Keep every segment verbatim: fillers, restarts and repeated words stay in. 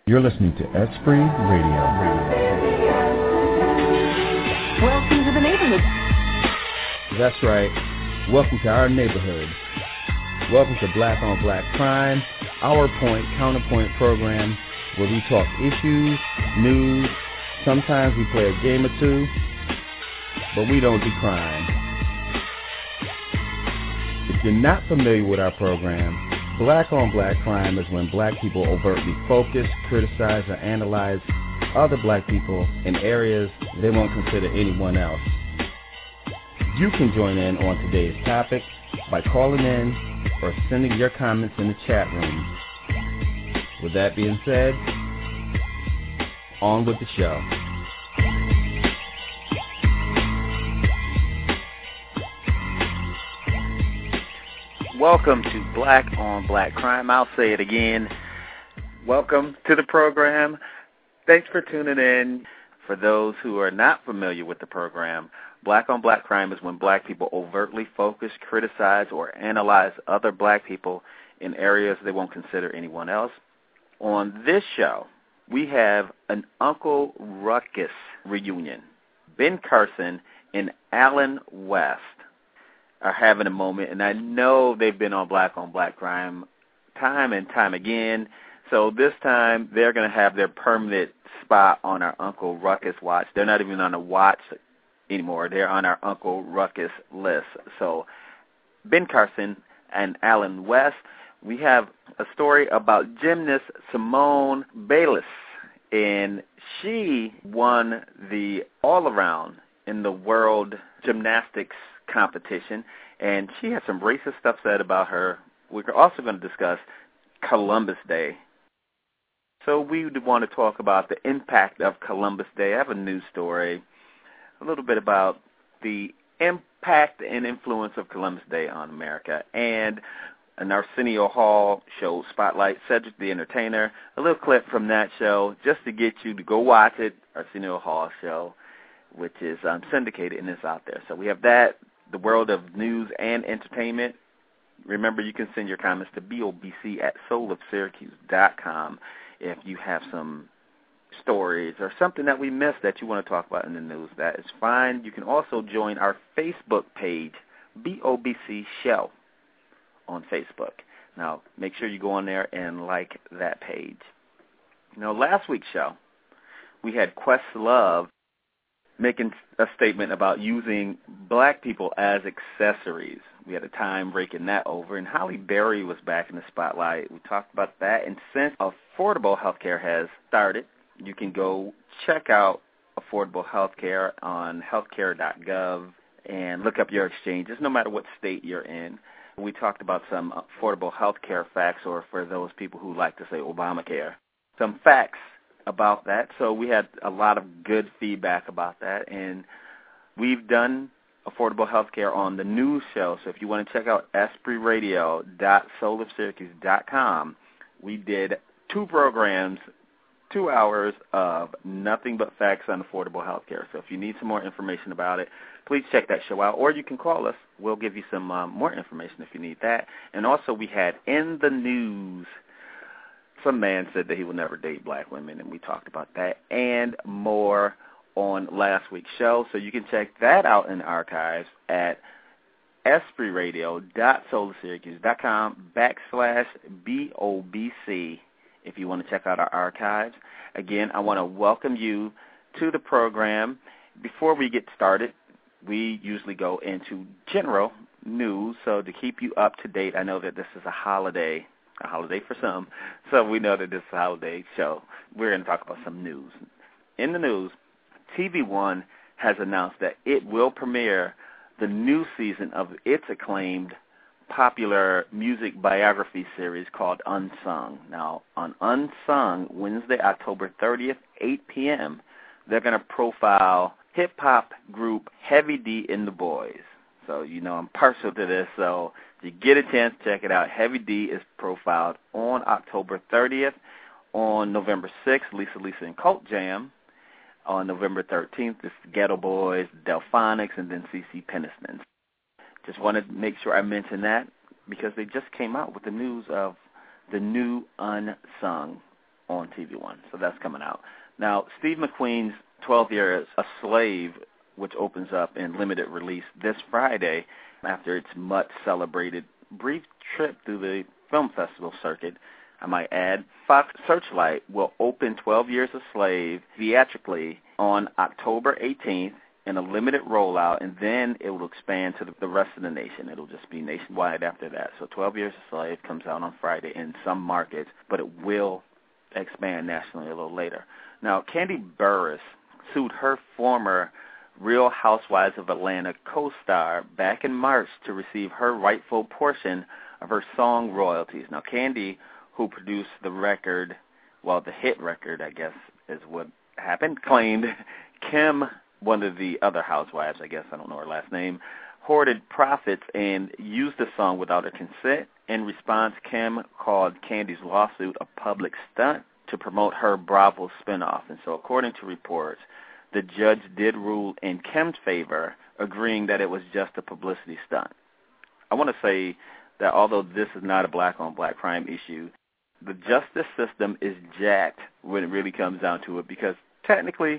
You're listening to Esprit Radio. Welcome to the neighborhood. That's right. Welcome to our neighborhood. Welcome to Black on Black Crime, our point, counterpoint program where we talk issues, news, sometimes we play a game or two, but we don't do crime. If you're not familiar with our program, Black on Black Crime is when black people overtly focus, criticize, or analyze other black people in areas they won't consider anyone else. You can join in on today's topic by calling in or sending your comments in the chat room. With that being said, on with the show. Welcome to Black on Black Crime. I'll say it again. Welcome to the program. Thanks for tuning in. For those who are not familiar with the program, Black on Black Crime is when black people overtly focus, criticize, or analyze other black people in areas they won't consider anyone else. On this show, we have an Uncle Ruckus reunion. Ben Carson and Allen West are having a moment, and I know they've been on Black on Black Crime time and time again, so this time they're going to have their permanent spot on our Uncle Ruckus watch. They're not even on a watch anymore. They're on our Uncle Ruckus list. So Ben Carson and Allen West, we have a story about gymnast Simone Biles, and she won the all-around in the World Gymnastics competition, and she has some racist stuff said about her. We're also going to discuss Columbus Day. So we want to talk about the impact of Columbus Day. I have a news story, a little bit about the impact and influence of Columbus Day on America, and an Arsenio Hall show, Spotlight, Cedric the Entertainer, a little clip from that show just to get you to go watch it, Arsenio Hall show, which is um, syndicated and is out there. So we have that, the world of news and entertainment. Remember, you can send your comments to B O B C at soul of syracuse dot com if you have some stories or something that we missed that you want to talk about in the news. That is fine. You can also join our Facebook page, B O B C Show, on Facebook. Now, make sure you go on there and like that page. You know, last week's show, we had Questlove making a statement about using black people as accessories. We had a time breaking that over, and Holly Berry was back in the spotlight. We talked about that, and since affordable health care has started, you can go check out affordable health care on healthcare dot gov and look up your exchanges, no matter what state you're in. We talked about some affordable health care facts, or for those people who like to say Obamacare, some facts about that. So we had a lot of good feedback about that, and we've done affordable health care on the news show. So if you want to check out esprit radio dot soul of syracuse dot com, we did two programs, two hours of nothing but facts on affordable health care. So if you need some more information about it, please check that show out, or you can call us. We'll give you some um, more information if you need that. And also we had in the news, some man said that he will never date black women, and we talked about that and more on last week's show. So you can check that out in the archives at esprit radio dot soul of syracuse dot com backslash B O B C if you want to check out our archives. Again, I want to welcome you to the program. Before we get started, we usually go into general news. So to keep you up to date, I know that this is a holiday a holiday for some, so we know that this is a holiday show. We're going to talk about some news. In the news, T V One has announced that it will premiere the new season of its acclaimed popular music biography series called Unsung. Now, on Unsung, Wednesday, October thirtieth, eight p.m., they're going to profile hip-hop group Heavy D and the Boys. So, you know, I'm partial to this, so if you get a chance, check it out. Heavy D is profiled on October thirtieth. On November sixth, Lisa Lisa and Cult Jam. On November thirteenth, it's Ghetto Boys, Delphonics, and then C C Peniston. Just wanted to make sure I mention that because they just came out with the news of the new Unsung on T V One. So that's coming out. Now, Steve McQueen's twelve years a Slave, which opens up in limited release this Friday after its much-celebrated brief trip through the film festival circuit, I might add. Fox Searchlight will open twelve years a Slave theatrically on October eighteenth in a limited rollout, and then it will expand to the rest of the nation. It'll just be nationwide after that. So twelve years a Slave comes out on Friday in some markets, but it will expand nationally a little later. Now, Kandi Burruss sued her former Real Housewives of Atlanta co-star back in March to receive her rightful portion of her song royalties. Now, Kandi, who produced the record, well, the hit record, I guess, is what happened, claimed Kim, one of the other housewives, I guess, I don't know her last name, hoarded profits and used the song without her consent. In response, Kim called Kandi's lawsuit a public stunt to promote her Bravo spinoff. And so according to reports, the judge did rule in Kim's favor, agreeing that it was just a publicity stunt. I want to say that although this is not a black-on-black crime issue, the justice system is jacked when it really comes down to it, because technically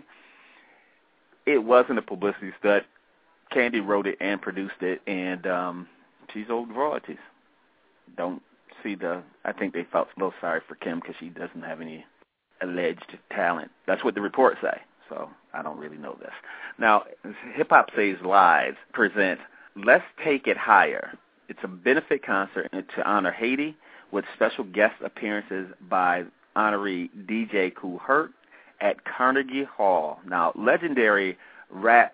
it wasn't a publicity stunt. Kandi wrote it and produced it, and um, she's owed royalties. Don't see the, I think they felt a little sorry for Kim because she doesn't have any alleged talent. That's what the reports say, so I don't really know this. Now, Hip Hop Saves Lives presents Let's Take It Higher. It's a benefit concert to honor Haiti with special guest appearances by honoree D J Kool Herc at Carnegie Hall. Now, legendary rap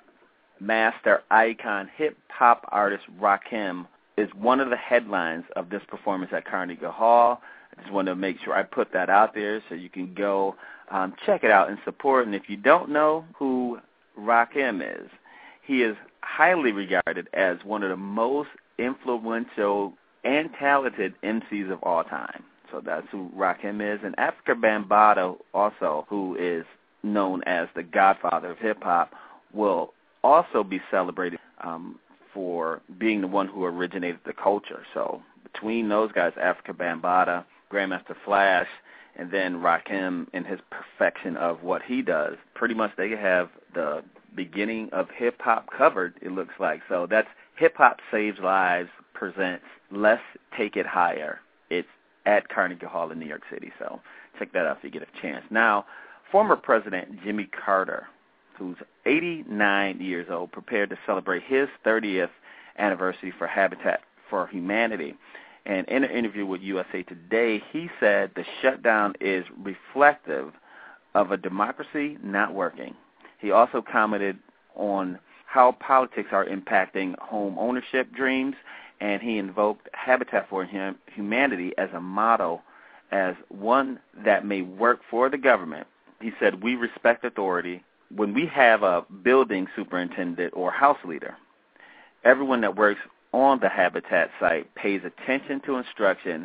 master icon hip-hop artist Rakim is one of the headlines of this performance at Carnegie Hall. I just want to make sure I put that out there so you can go um, check it out and support. And if you don't know who Rakim is, he is highly regarded as one of the most influential and talented M Cs of all time. So that's who Rakim is. And Afrika Bambaataa, also, who is known as the godfather of hip-hop, will also be celebrated um, for being the one who originated the culture. So between those guys, Afrika Bambaataa, Grandmaster Flash, and then Rakim and his perfection of what he does, pretty much they have the beginning of hip-hop covered, it looks like. So that's Hip Hop Saves Lives presents Let's Take It Higher. It's at Carnegie Hall in New York City, so check that out if you get a chance. Now, former President Jimmy Carter, who's eighty-nine years old, prepared to celebrate his thirtieth anniversary for Habitat for Humanity. And in an interview with U S A Today, he said the shutdown is reflective of a democracy not working. He also commented on how politics are impacting home ownership dreams, and he invoked Habitat for Humanity as a model, as one that may work for the government. He said, we respect authority. When we have a building superintendent or house leader, everyone that works on the Habitat site pays attention to instruction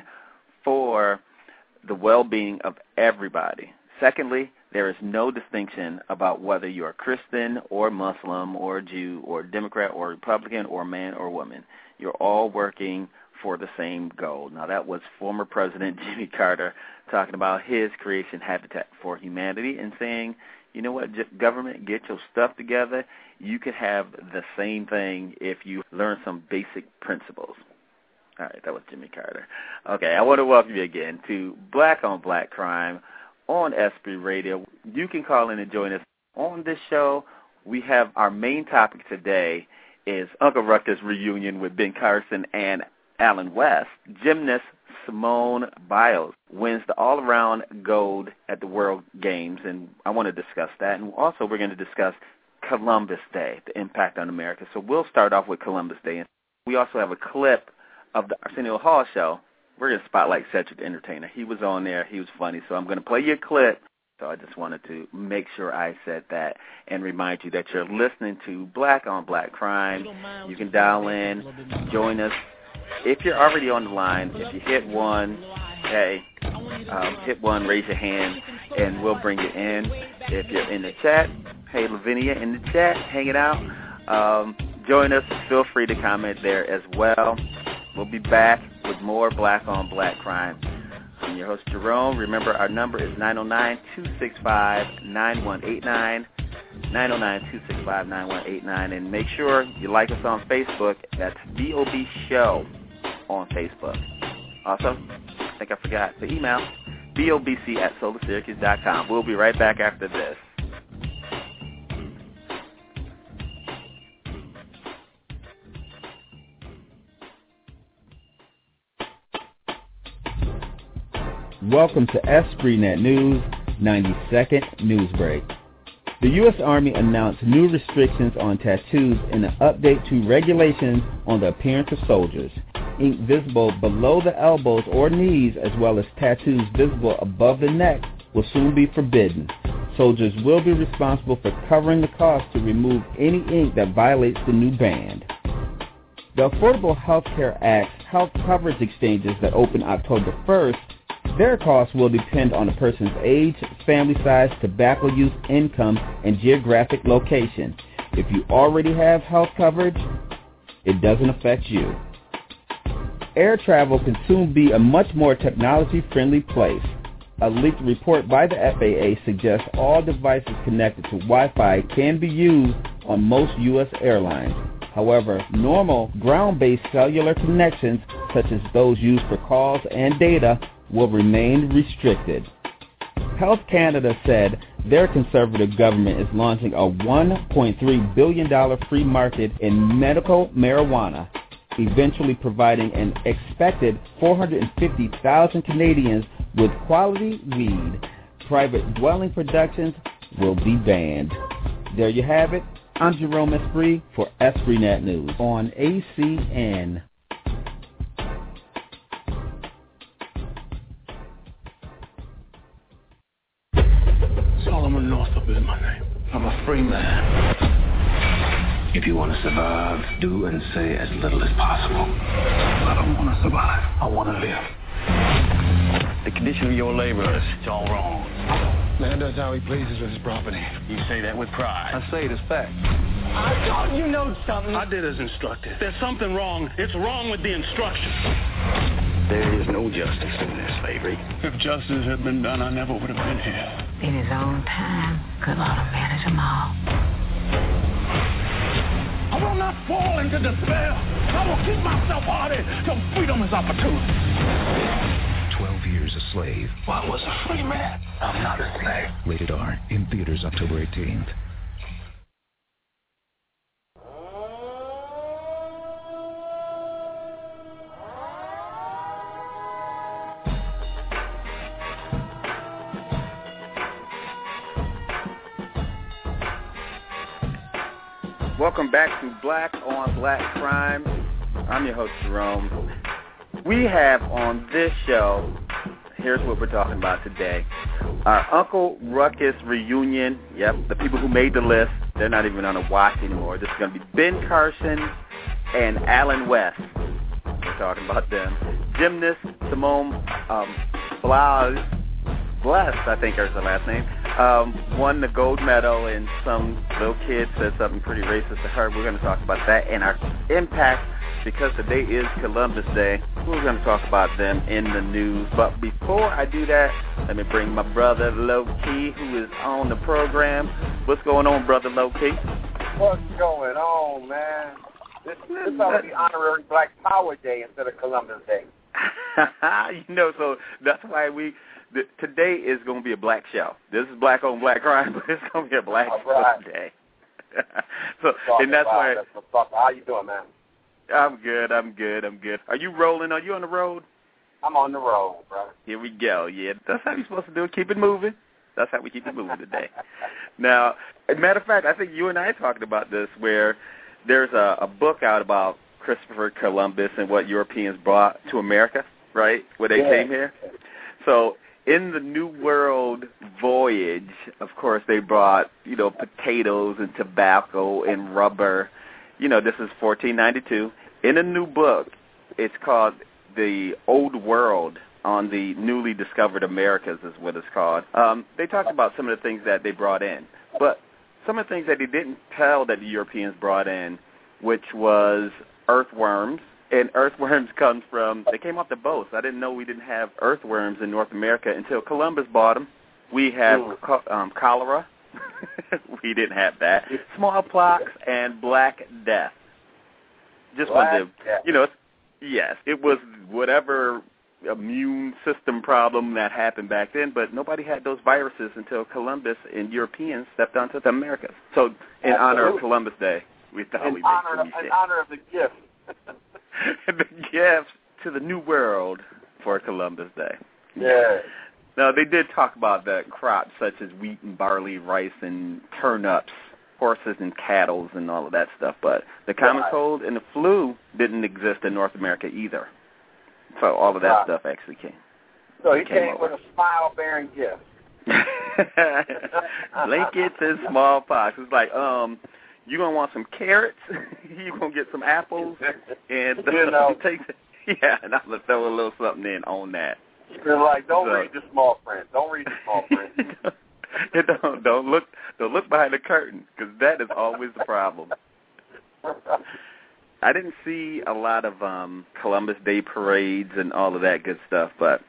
for the well-being of everybody. Secondly, there is no distinction about whether you're Christian or Muslim or Jew or Democrat or Republican or man or woman. You're all working for the same goal. Now, that was former President Jimmy Carter talking about his creation, Habitat for Humanity, and saying, you know what, government, get your stuff together. You could have the same thing if you learn some basic principles. All right, that was Jimmy Carter. Okay, I want to welcome you again to Black on Black Crime on Esprit Radio. You can call in and join us on this show. We have our main topic today is Uncle Ruckus reunion with Ben Carson and Alan West. Gymnast Simone Biles wins the all-around gold at the World Games, and I want to discuss that. And also we're going to discuss Columbus Day, the impact on America. So we'll start off with Columbus Day. And we also have a clip of the Arsenio Hall show. We're going to spotlight Cedric the Entertainer. He was on there. He was funny. So I'm going to play you a clip. So I just wanted to make sure I said that and remind you that you're listening to Black on Black Crime. You can dial in, join us. If you're already on the line, if you hit one, hey, um, hit one, raise your hand, and we'll bring you in. If you're in the chat, hey, Lavinia in the chat, hanging out. Um, join us. Feel free to comment there as well. We'll be back with more Black on Black Crime I'm your host, Jerome. Remember, our number is nine oh nine, two six five, nine one eight nine, nine oh nine, two six five, nine one eight nine. And make sure you like us on Facebook. That's B O B Show on Facebook. Also, I think I forgot the email, B O B C at solar syracuse dot com. We'll be right back after this. Welcome to EspritNet News ninety-second News Break. The U S Army announced new restrictions on tattoos in an update to regulations on the appearance of soldiers. Ink visible below the elbows or knees, as well as tattoos visible above the neck, will soon be forbidden. Soldiers will be responsible for covering the cost to remove any ink that violates the new ban. The Affordable Health Care Act's health coverage exchanges that open October first, their costs will depend on a person's age, family size, tobacco use, income, and geographic location. If you already have health coverage, it doesn't affect you. Air travel can soon be a much more technology-friendly place. A leaked report by the F A A suggests all devices connected to Wi-Fi can be used on most U S airlines. However, normal ground-based cellular connections, such as those used for calls and data, will remain restricted. Health Canada said their conservative government is launching a one point three billion dollars free market in medical marijuana, eventually providing an expected four hundred fifty thousand Canadians with quality weed. Private dwelling productions will be banned. There you have it. I'm Jerome Esprit for EspritNet News on A C N. Solomon Northup is my name. I'm a free man. If you want to survive, do and say as little as possible. I don't want to survive. I want to live. The condition of your laborers, it's all wrong. Man does how he pleases with his property. You say that with pride. I say it as fact. I thought you know something. I did as instructed. There's something wrong. It's wrong with the instructions. There is no justice in this, Avery. If justice had been done, I never would have been here. In his own time, God ought to manage them all. I will not fall into despair. I will keep myself hardy till freedom is opportunity. Twelve Years a Slave. Well, I was a free man. I'm not a slave. Rated R. In theaters October eighteenth. Welcome back to Black on Black Crime. I'm your host, Jerome. We have on this show, here's what we're talking about today. Our Uncle Ruckus reunion. Yep, the people who made the list, they're not even on a watch anymore. This is going to be Ben Carson and Alan West. We're talking about them. Gymnast Simone um, Biles, Blessed, I think is her last name, um, won the gold medal, and some little kid said something pretty racist to her. We're going to talk about that and our impact, because today is Columbus Day. We're going to talk about them in the news. But before I do that, let me bring my brother Low Key, who is on the program. What's going on, brother Low Key? What's going on, man? This, this ought to be honorary Black Power Day instead of Columbus Day. You know, so that's why we... The, today is going to be a black show. This is Black on Black Crime, but it's going to be a black right. day. so, and that's why. How you doing, man? I'm good. I'm good. I'm good. Are you rolling? Are you on the road? I'm on the road, bro. Here we go. Yeah, that's how you're supposed to do it. Keep it moving. That's how we keep it moving today. Now, as a matter of fact, I think you and I talked about this, where there's a, a book out about Christopher Columbus and what Europeans brought to America, right? Where they yeah. came here. So in the New World voyage, of course, they brought, you know, potatoes and tobacco and rubber. You know, this is fourteen ninety-two. In a new book, it's called The Old World on the Newly Discovered Americas is what it's called. Um, they talked about some of the things that they brought in. But some of the things that they didn't tell that the Europeans brought in, which was earthworms, And earthworms comes from, they came off the boats. I didn't know we didn't have earthworms in North America until Columbus bought them. We have co- um, cholera. We didn't have that. Smallpox and Black Death. Just Black wanted to, Death. you know, it's, yes, it was whatever immune system problem that happened back then, but nobody had those viruses until Columbus and Europeans stepped onto the Americas. So in Absolutely. honor of Columbus Day, we thought In we'd honor, make of, sure in honor of the gift. the gift to the new world for Columbus Day. Yeah. Now, they did talk about the crops such as wheat and barley, rice and turnips, horses and cattle and all of that stuff, but the common Right. cold and the flu didn't exist in North America either. So all of that Right. stuff actually came. So he came came over. with a smile-bearing gift. Blankets and smallpox. It's like, um, you gonna want some carrots? You gonna get some apples? And uh, You know. take, yeah, and I'm gonna throw a little something in on that. You're like, don't So- read the small print. Don't read the small print. don't don't look don't look behind the curtain, because that is always the problem. I didn't see a lot of um, Columbus Day parades and all of that good stuff, but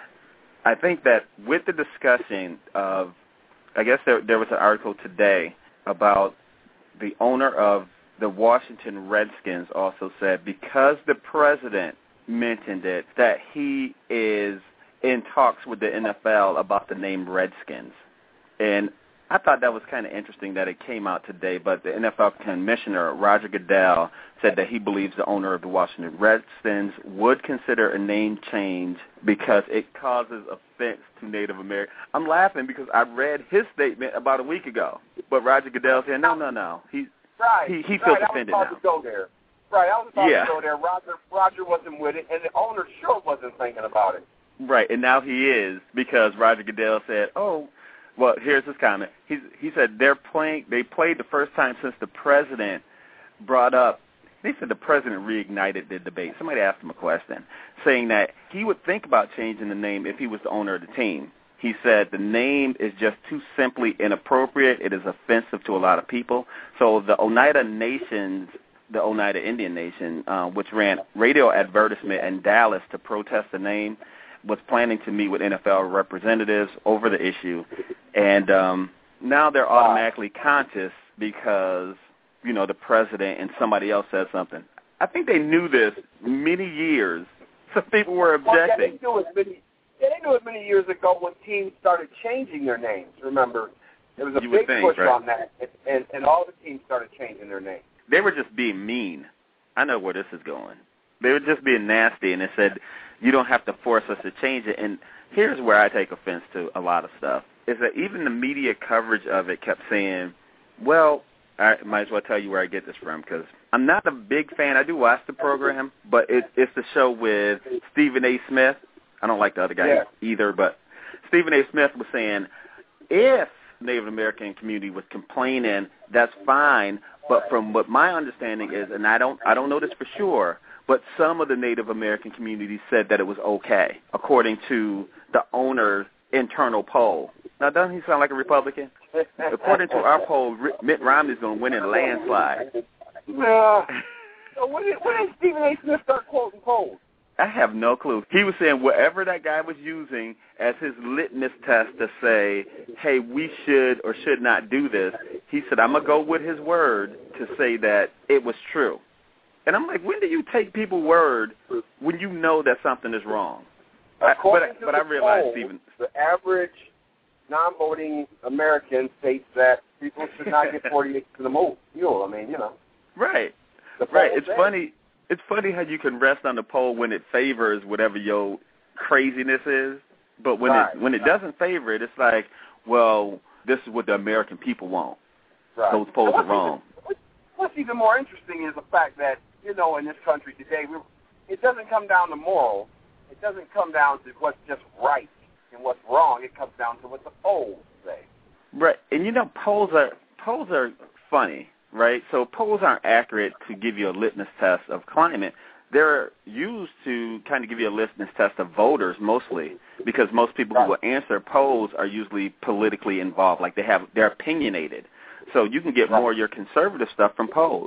I think that with the discussion of, I guess there, there was an article today about the owner of the Washington Redskins also said because the president mentioned it, that he is in talks with the N F L about the name Redskins. And I thought that was kind of interesting that it came out today, but the N F L commissioner, Roger Goodell, said that he believes the owner of the Washington Redskins would consider a name change because it causes offense to Native Americans. I'm laughing because I read his statement about a week ago, but Roger Goodell said, no, no, no. He, Right. he, he feels right. offended I was about now. to go there. Right. I was about Yeah. to go there. Roger, Roger wasn't with it, and the owner sure wasn't thinking about it. Right, and now he is because Roger Goodell said, oh, well, here's his comment. He's, he said they're playing. They played the first time since the president brought up. They said the president reignited the debate. Somebody asked him a question, saying that he would think about changing the name if he was the owner of the team. He said the name is just too simply inappropriate. It is offensive to a lot of people. So the Oneida Nations, the Oneida Indian Nation, uh, which ran radio advertisement in Dallas to protest the name, was planning to meet with N F L representatives over the issue, and um, now they're automatically conscious because, you know, the president and somebody else said something. I think they knew this many years. Some people were objecting. Well, yeah, they knew it many, yeah, they knew it many years ago when teams started changing their names. Remember, there was a You would big think, push right? on that, and, and, and all the teams started changing their names. They were just being mean. I know where this is going. They were just being nasty, and they said, you don't have to force us to change it. And here's where I take offense to a lot of stuff, is that even the media coverage of it kept saying, well, I might as well tell you where I get this from, because I'm not a big fan. I do watch the program, but it, it's the show with Stephen A. Smith. I don't like the other guy Yeah. either, but Stephen A. Smith was saying, if Native American community was complaining, that's fine, but from what my understanding is, and I don't, I don't know this for sure, but some of the Native American community said that it was okay, according to the owner's internal poll. Now, doesn't he sound like a Republican? According to our poll, Mitt Romney's going to win in a landslide. Yeah. So when did, when did Stephen A. Smith start quoting polls? I have no clue. He was saying whatever that guy was using as his litmus test to say, hey, we should or should not do this, he said, I'm going to go with his word to say that it was true. And I'm like, when do you take people's word when you know that something is wrong? I, but According to but the I realize, poll, Stephen. the average non-voting American states that people should not get forty acres of the mule. Mule, I mean, you know. Right. The Right. poll It's says. funny. It's funny how you can rest on the poll when it favors whatever your craziness is, but when Right. it when it doesn't favor it, it's like, well, this is what the American people want. Right. Those polls And are what's wrong. Even, what's even more interesting is the fact that, you know, in this country today, we, it doesn't come down to moral. It doesn't come down to what's just right and what's wrong. It comes down to what the polls say. Right. And you know, polls are polls are funny, right? So polls aren't accurate to give you a litmus test of climate. They're used to kind of give you a litmus test of voters mostly, because most people who will answer polls are usually politically involved, like they have they're opinionated. So you can get more of your conservative stuff from polls.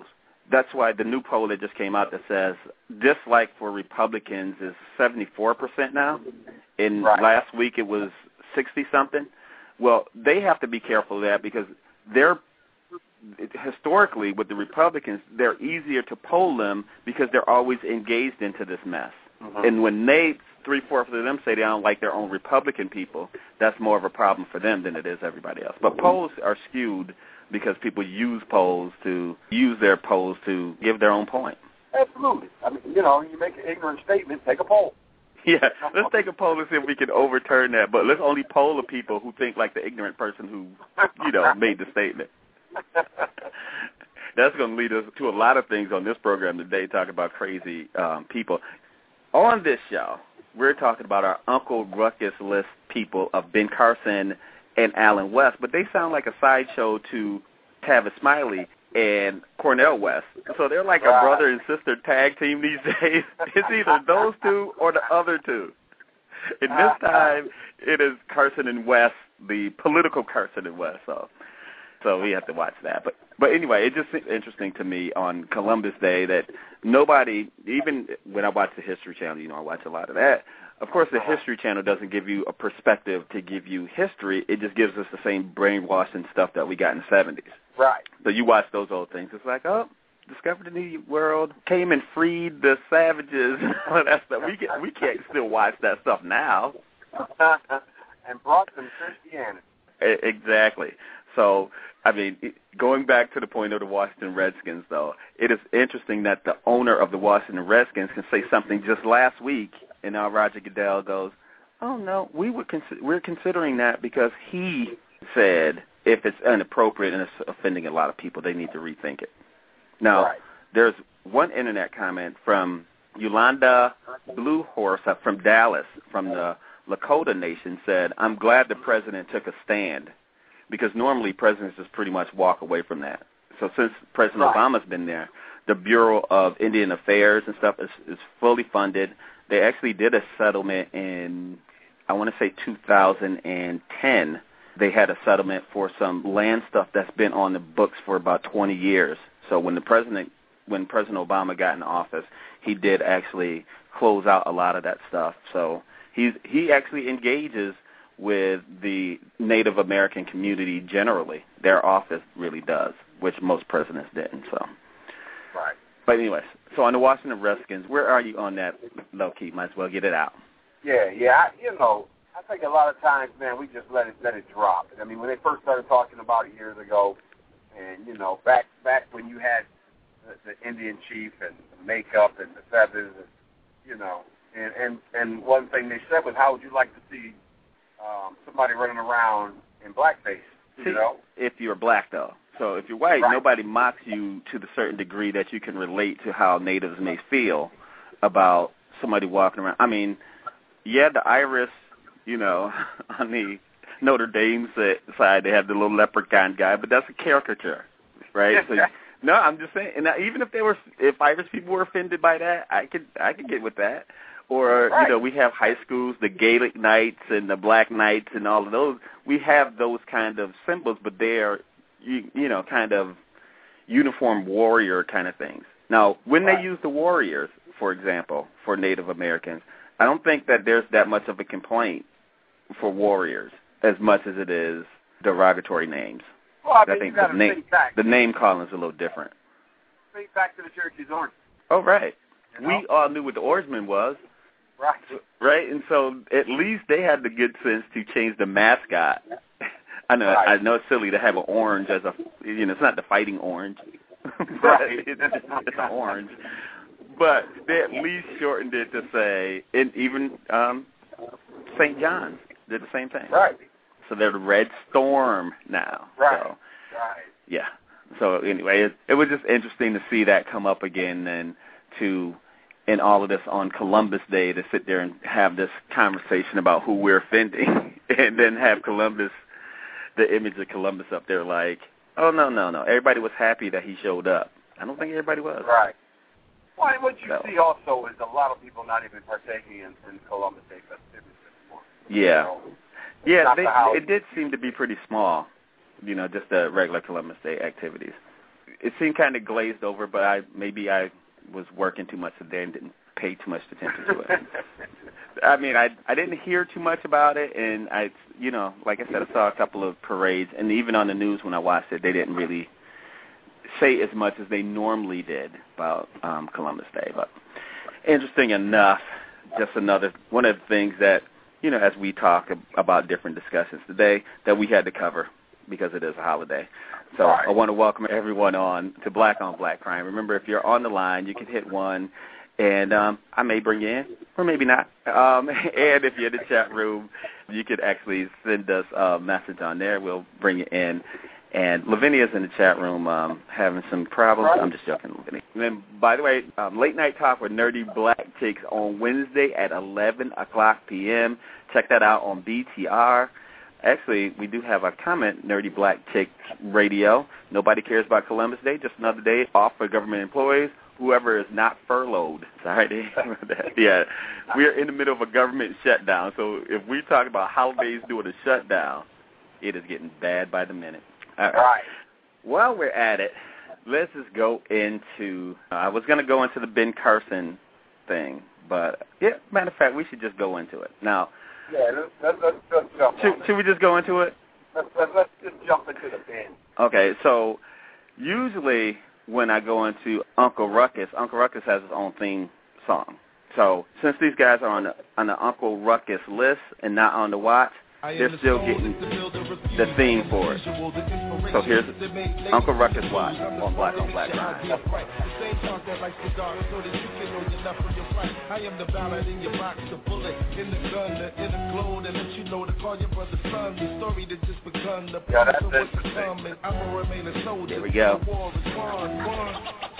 that's why the new poll that just came out that says dislike for Republicans is seventy-four percent now. In right. last week it was sixty-something. Well, they have to be careful of that because they're historically with the Republicans, they're easier to poll them because they're always engaged into this mess. Mm-hmm. And when they, three-fourths of them say they don't like their own Republican people, that's more of a problem for them than it is everybody else. But polls are skewed because people use polls to use their polls to give their own point. Absolutely. I mean, you know, you make an ignorant statement, take a poll. Yeah, let's take a poll and see if we can overturn that. But let's only poll the people who think like the ignorant person who, you know, made the statement. That's going to lead us to a lot of things on this program today, talking about crazy um, people. On this show, we're talking about our Uncle Ruckus list people of Ben Carson and Allen West, but they sound like a sideshow to Tavis Smiley and Cornel West. So they're like a brother and sister tag team these days. It's either those two or the other two. And this time, it is Carson and West, the political Carson and West. So so we have to watch that. But but anyway, it just seems interesting to me on Columbus Day that nobody, even when I watch the History Channel, you know, I watch a lot of that. Of course, the History Channel doesn't give you a perspective to give you history. It just gives us the same brainwashing stuff that we got in the seventies. Right. So you watch those old things. It's like, oh, discovered a new world, came and freed the savages, and all of that stuff. We, can, we can't still watch that stuff now. And brought them Christianity. Exactly. So, I mean, going back to the point of the Washington Redskins, though, it is interesting that the owner of the Washington Redskins can say something just last week, and now Roger Goodell goes, oh, no, we would cons- we're considering that because he said if it's inappropriate and it's offending a lot of people, they need to rethink it. Now, right. There's one Internet comment from Yolanda Bluehorse from Dallas, from the Lakota Nation, said, I'm glad the president took a stand because normally presidents just pretty much walk away from that. So since President right. Obama's been there, the Bureau of Indian Affairs and stuff is, is fully funded. They actually did a settlement in, I want to say two thousand ten. They had a settlement for some land stuff that's been on the books for about twenty years. So when the president, when President Obama got in office, he did actually close out a lot of that stuff. So he's he actually engages with the Native American community generally. Their office really does, which most presidents didn't. So, right. But anyways, so on the Washington Redskins, where are you on that low key? Might as well get it out. Yeah, yeah. I, you know, I think a lot of times, man, we just let it let it drop. I mean, when they first started talking about it years ago, and you know, back back when you had the, the Indian chief and the makeup and the feathers, and, you know, and, and and one thing they said was, how would you like to see um, somebody running around in blackface? You see, know, if you're black though. So if you're white, right. nobody mocks you to the certain degree that you can relate to how natives may feel about somebody walking around. I mean, yeah, the Irish, you know, on the Notre Dame side, they have the little leprechaun guy, but that's a caricature, right? So, no, I'm just saying. And even if they were, if Irish people were offended by that, I could, I could get with that. Or right. you know, we have high schools, the Gaelic Knights and the Black Knights and all of those. We have those kind of symbols, but they are, you, you know, kind of uniform warrior kind of things. Now, when right. they use the warriors, for example, for Native Americans, I don't think that there's that much of a complaint for warriors as much as it is derogatory names. Well, I, mean, I think you gotta the name think back. the name calling is a little different. Think back to the Cherokee's Orange. Oh, right. You know? We all knew what the Oarsman was. Right. Right, and so at least they had the good sense to change the mascot. I know, right. I know it's silly to have an orange as a, you know, it's not the fighting orange, but right. it's, it's an orange. But they at least shortened it to say, and even um, Saint John's did the same thing. Right. So they're the Red Storm now. Right. So, right. yeah. So anyway, it, it was just interesting to see that come up again and to, in all of this on Columbus Day, to sit there and have this conversation about who we're offending and then have Columbus, the image of Columbus up there like, oh, no, no, no. Everybody was happy that he showed up. I don't think everybody was. Right. Well, and what you so. see also is a lot of people not even partaking in, in Columbus Day festivities anymore. Yeah. So, yeah, not they, the it did seem to be pretty small, you know, just the regular Columbus Day activities. it seemed kind of glazed over, but I maybe I was working too much today and didn't pay too much attention to it. I mean, I I didn't hear too much about it, and I, you know, like I said, I saw a couple of parades, and even on the news when I watched it, they didn't really say as much as they normally did about um, Columbus Day. But interesting enough, just another one of the things that, you know, as we talk about different discussions today, that we had to cover because it is a holiday. So I want to welcome everyone on to Black on Black Crime. Remember, if you're on the line, you can hit one, and um, I may bring you in, or maybe not. Um, and if you're in the chat room, you could actually send us a message on there. We'll bring you in. And Lavinia's in the chat room um, having some problems. I'm just joking, Lavinia. And then, by the way, um, Late Night Talk with Nerdy Black Chicks on Wednesday at eleven o'clock p.m. Check that out on B T R. Actually, we do have a comment, Nerdy Black Chicks Radio. Nobody cares about Columbus Day, just another day off for government employees, whoever is not furloughed. Sorry, yeah, we're in the middle of a government shutdown. So if we talk about holidays during a shutdown, it is getting bad by the minute. All right. Right. While we're at it, let's just go into, uh, I was going to go into the Ben Carson thing, but, yeah, matter of fact, we should just go into it. Now, yeah, let's, let's, let's, let's jump should, should we just go into it? Let's, let's, let's just jump into the Ben. Okay, so usually when I go into Uncle Ruckus, Uncle Ruckus has his own theme song. So since these guys are on the, on the Uncle Ruckus list and not on the watch, they're still getting the theme for it. So here's Uncle Ruckus Watch on Black on Black Crime. I am the ballad in your box, the bullet in the gun, the inner glow, and let you know to call your brother son. The story that just begun, the promise of what's to come, and I'm gonna remain a soldier. Here we go. The war is won, won.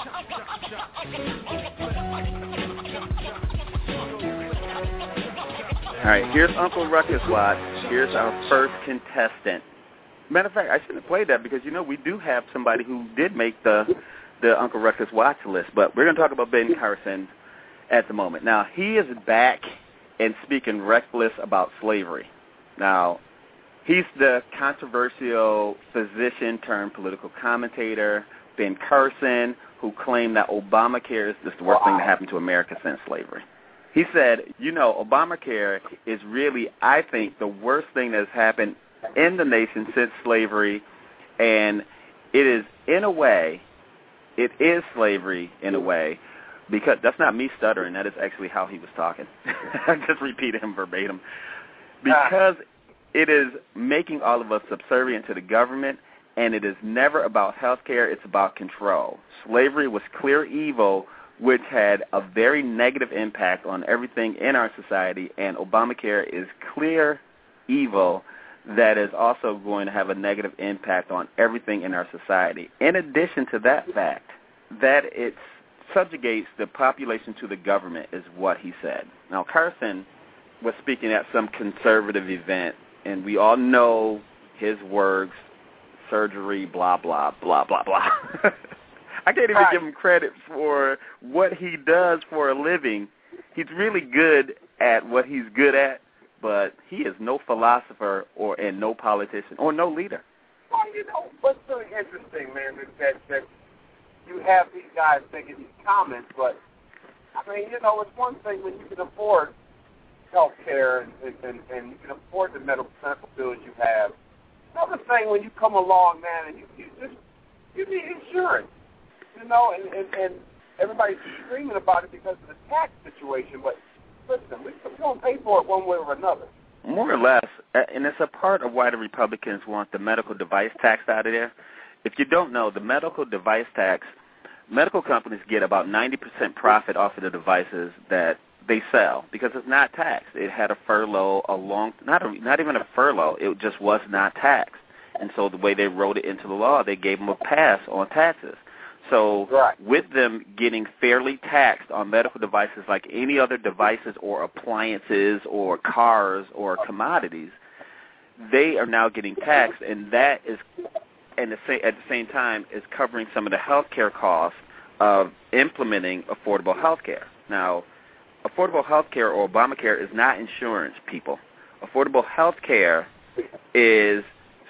All right, here's Uncle Ruckus Watch. Here's our first contestant. Matter of fact, I shouldn't have played that because, you know, we do have somebody who did make the the Uncle Ruckus Watch list, but we're going to talk about Ben Carson at the moment. Now, he is back and speaking reckless about slavery. Now, he's the controversial physician turned political commentator, Ben Carson, who claimed that Obamacare is just the worst thing that happened to America since slavery. He said, you know, Obamacare is really, I think, the worst thing that has happened in the nation since slavery, and it is, in a way, it is slavery in a way, because that's not me stuttering. That is actually how he was talking. I just repeated him verbatim. Because it is making all of us subservient to the government, and it is never about health care. It's about control. Slavery was clear evil, which had a very negative impact on everything in our society, and Obamacare is clear evil that is also going to have a negative impact on everything in our society. In addition to that fact, that it subjugates the population to the government is what he said. Now, Carson was speaking at some conservative event, and we all know his words, surgery, blah, blah, blah, blah, blah. I can't even right. give him credit for what he does for a living. He's really good at what he's good at, but he is no philosopher or and no politician or no leader. Well, you know, what's really interesting, man, is that, that you have these guys making these comments, but, I mean, you know, it's one thing when you can afford health care and, and, and you can afford the medical, medical bills you have. Another thing when you come along, man, and you, you just, you need insurance. You know, and, and, and everybody's screaming about it because of the tax situation, but listen, we're going to pay for it one way or another. More or less, and it's a part of why the Republicans want the medical device tax out of there. If you don't know, the medical device tax, medical companies get about ninety percent profit off of the devices that they sell because it's not taxed. It had a furlough, a long, not a, not even a furlough, it just was not taxed. And so the way they wrote it into the law, they gave them a pass on taxes. So right. with them getting fairly taxed on medical devices like any other devices or appliances or cars or commodities, they are now getting taxed, and that is, and at the same time, is covering some of the health care costs of implementing affordable health care. Now, affordable health care or Obamacare is not insurance, people. Affordable health care is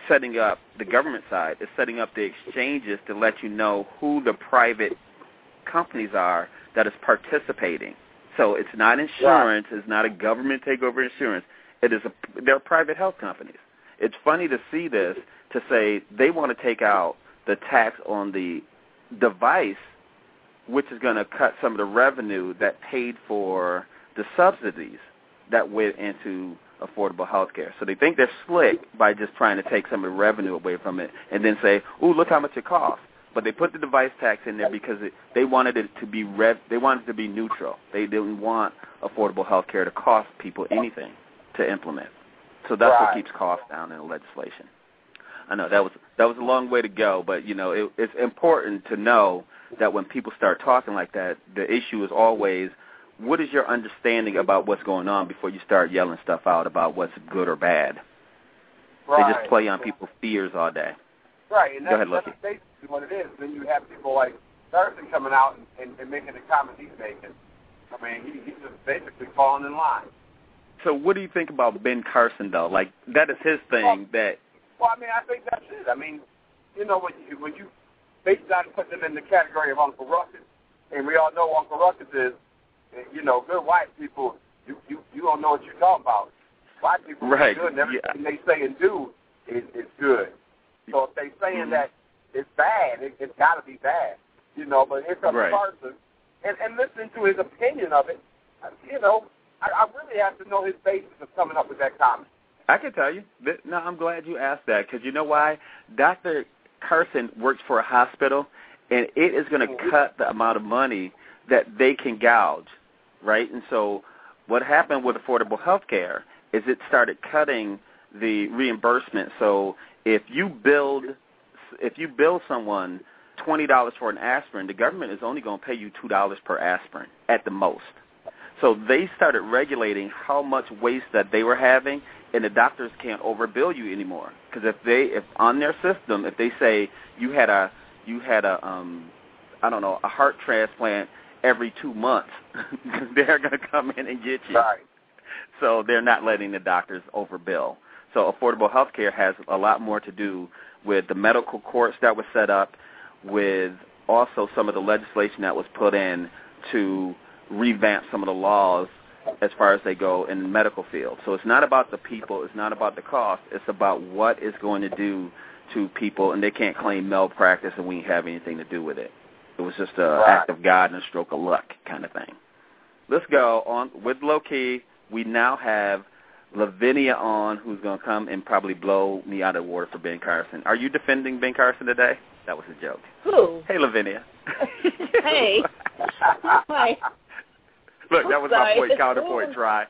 setting up, the government side is setting up the exchanges to let you know who the private companies are that is participating. So it's not insurance. Right. It's not a government takeover insurance. It is a, they're private health companies. It's funny to see this, to say they want to take out the tax on the device, which is going to cut some of the revenue that paid for the subsidies that went into affordable health care. So they think they're slick by just trying to take some of the revenue away from it and then say, ooh, look how much it costs. But they put the device tax in there because it, they wanted it to be rev, they wanted it to be neutral. They didn't want affordable health care to cost people anything to implement. So that's right. What keeps costs down in the legislation. I know that was that was a long way to go, but you know it, it's important to know that when people start talking like that, the issue is always, what is your understanding about what's going on before you start yelling stuff out about what's good or bad? Right. They just play on people's fears all day. Right, and Go that's, ahead, that's basically what it is. Then you have people like Thurston coming out and, and, and making the comments he's making. I mean, he, he's just basically falling in line. So what do you think about Ben Carson, though? Like, that is his thing well, that... Well, I mean, I think that's it. I mean, you know, when you, when you basically put them in the category of Uncle Ruckus, and we all know Uncle Ruckus is, you know, good white people, you, you, you don't know what you're talking about. White people right. are good, and everything yeah. they say and do is, is good. So if they're saying mm-hmm. that it's bad, it, it's got to be bad, you know. But here comes right. Carson, and, and listening to his opinion of it, you know, I, I really have to know his basis of coming up with that comment. I can tell you. No, I'm glad you asked that, because you know why? Doctor Carson works for a hospital, and it is going to mm-hmm. cut the amount of money that they can gouge, right? And so what happened with affordable health care is it started cutting the reimbursement. So if you build if you bill someone twenty dollars for an aspirin, the government is only going to pay you two dollars per aspirin at the most. So they started regulating how much waste that they were having, and the doctors can't overbill you anymore. Because if they, if on their system, if they say you had a, you had a, um, I don't know, a heart transplant every two months, they're going to come in and get you. Right. So they're not letting the doctors overbill. So affordable health care has a lot more to do with the medical courts that were set up, with also some of the legislation that was put in to revamp some of the laws as far as they go in the medical field. So it's not about the people, it's not about the cost, it's about what it's going to do to people, and they can't claim malpractice and we have anything to do with it. It was just an right. act of God and a stroke of luck kind of thing. Let's go on with Low Key. We now have Lavinia on, who's going to come and probably blow me out of the water for Ben Carson. Are you defending Ben Carson today? That was a joke. Who? Hey, Lavinia. Hey. Hi. Look, that was Sorry. my point, counterpoint Ooh. try.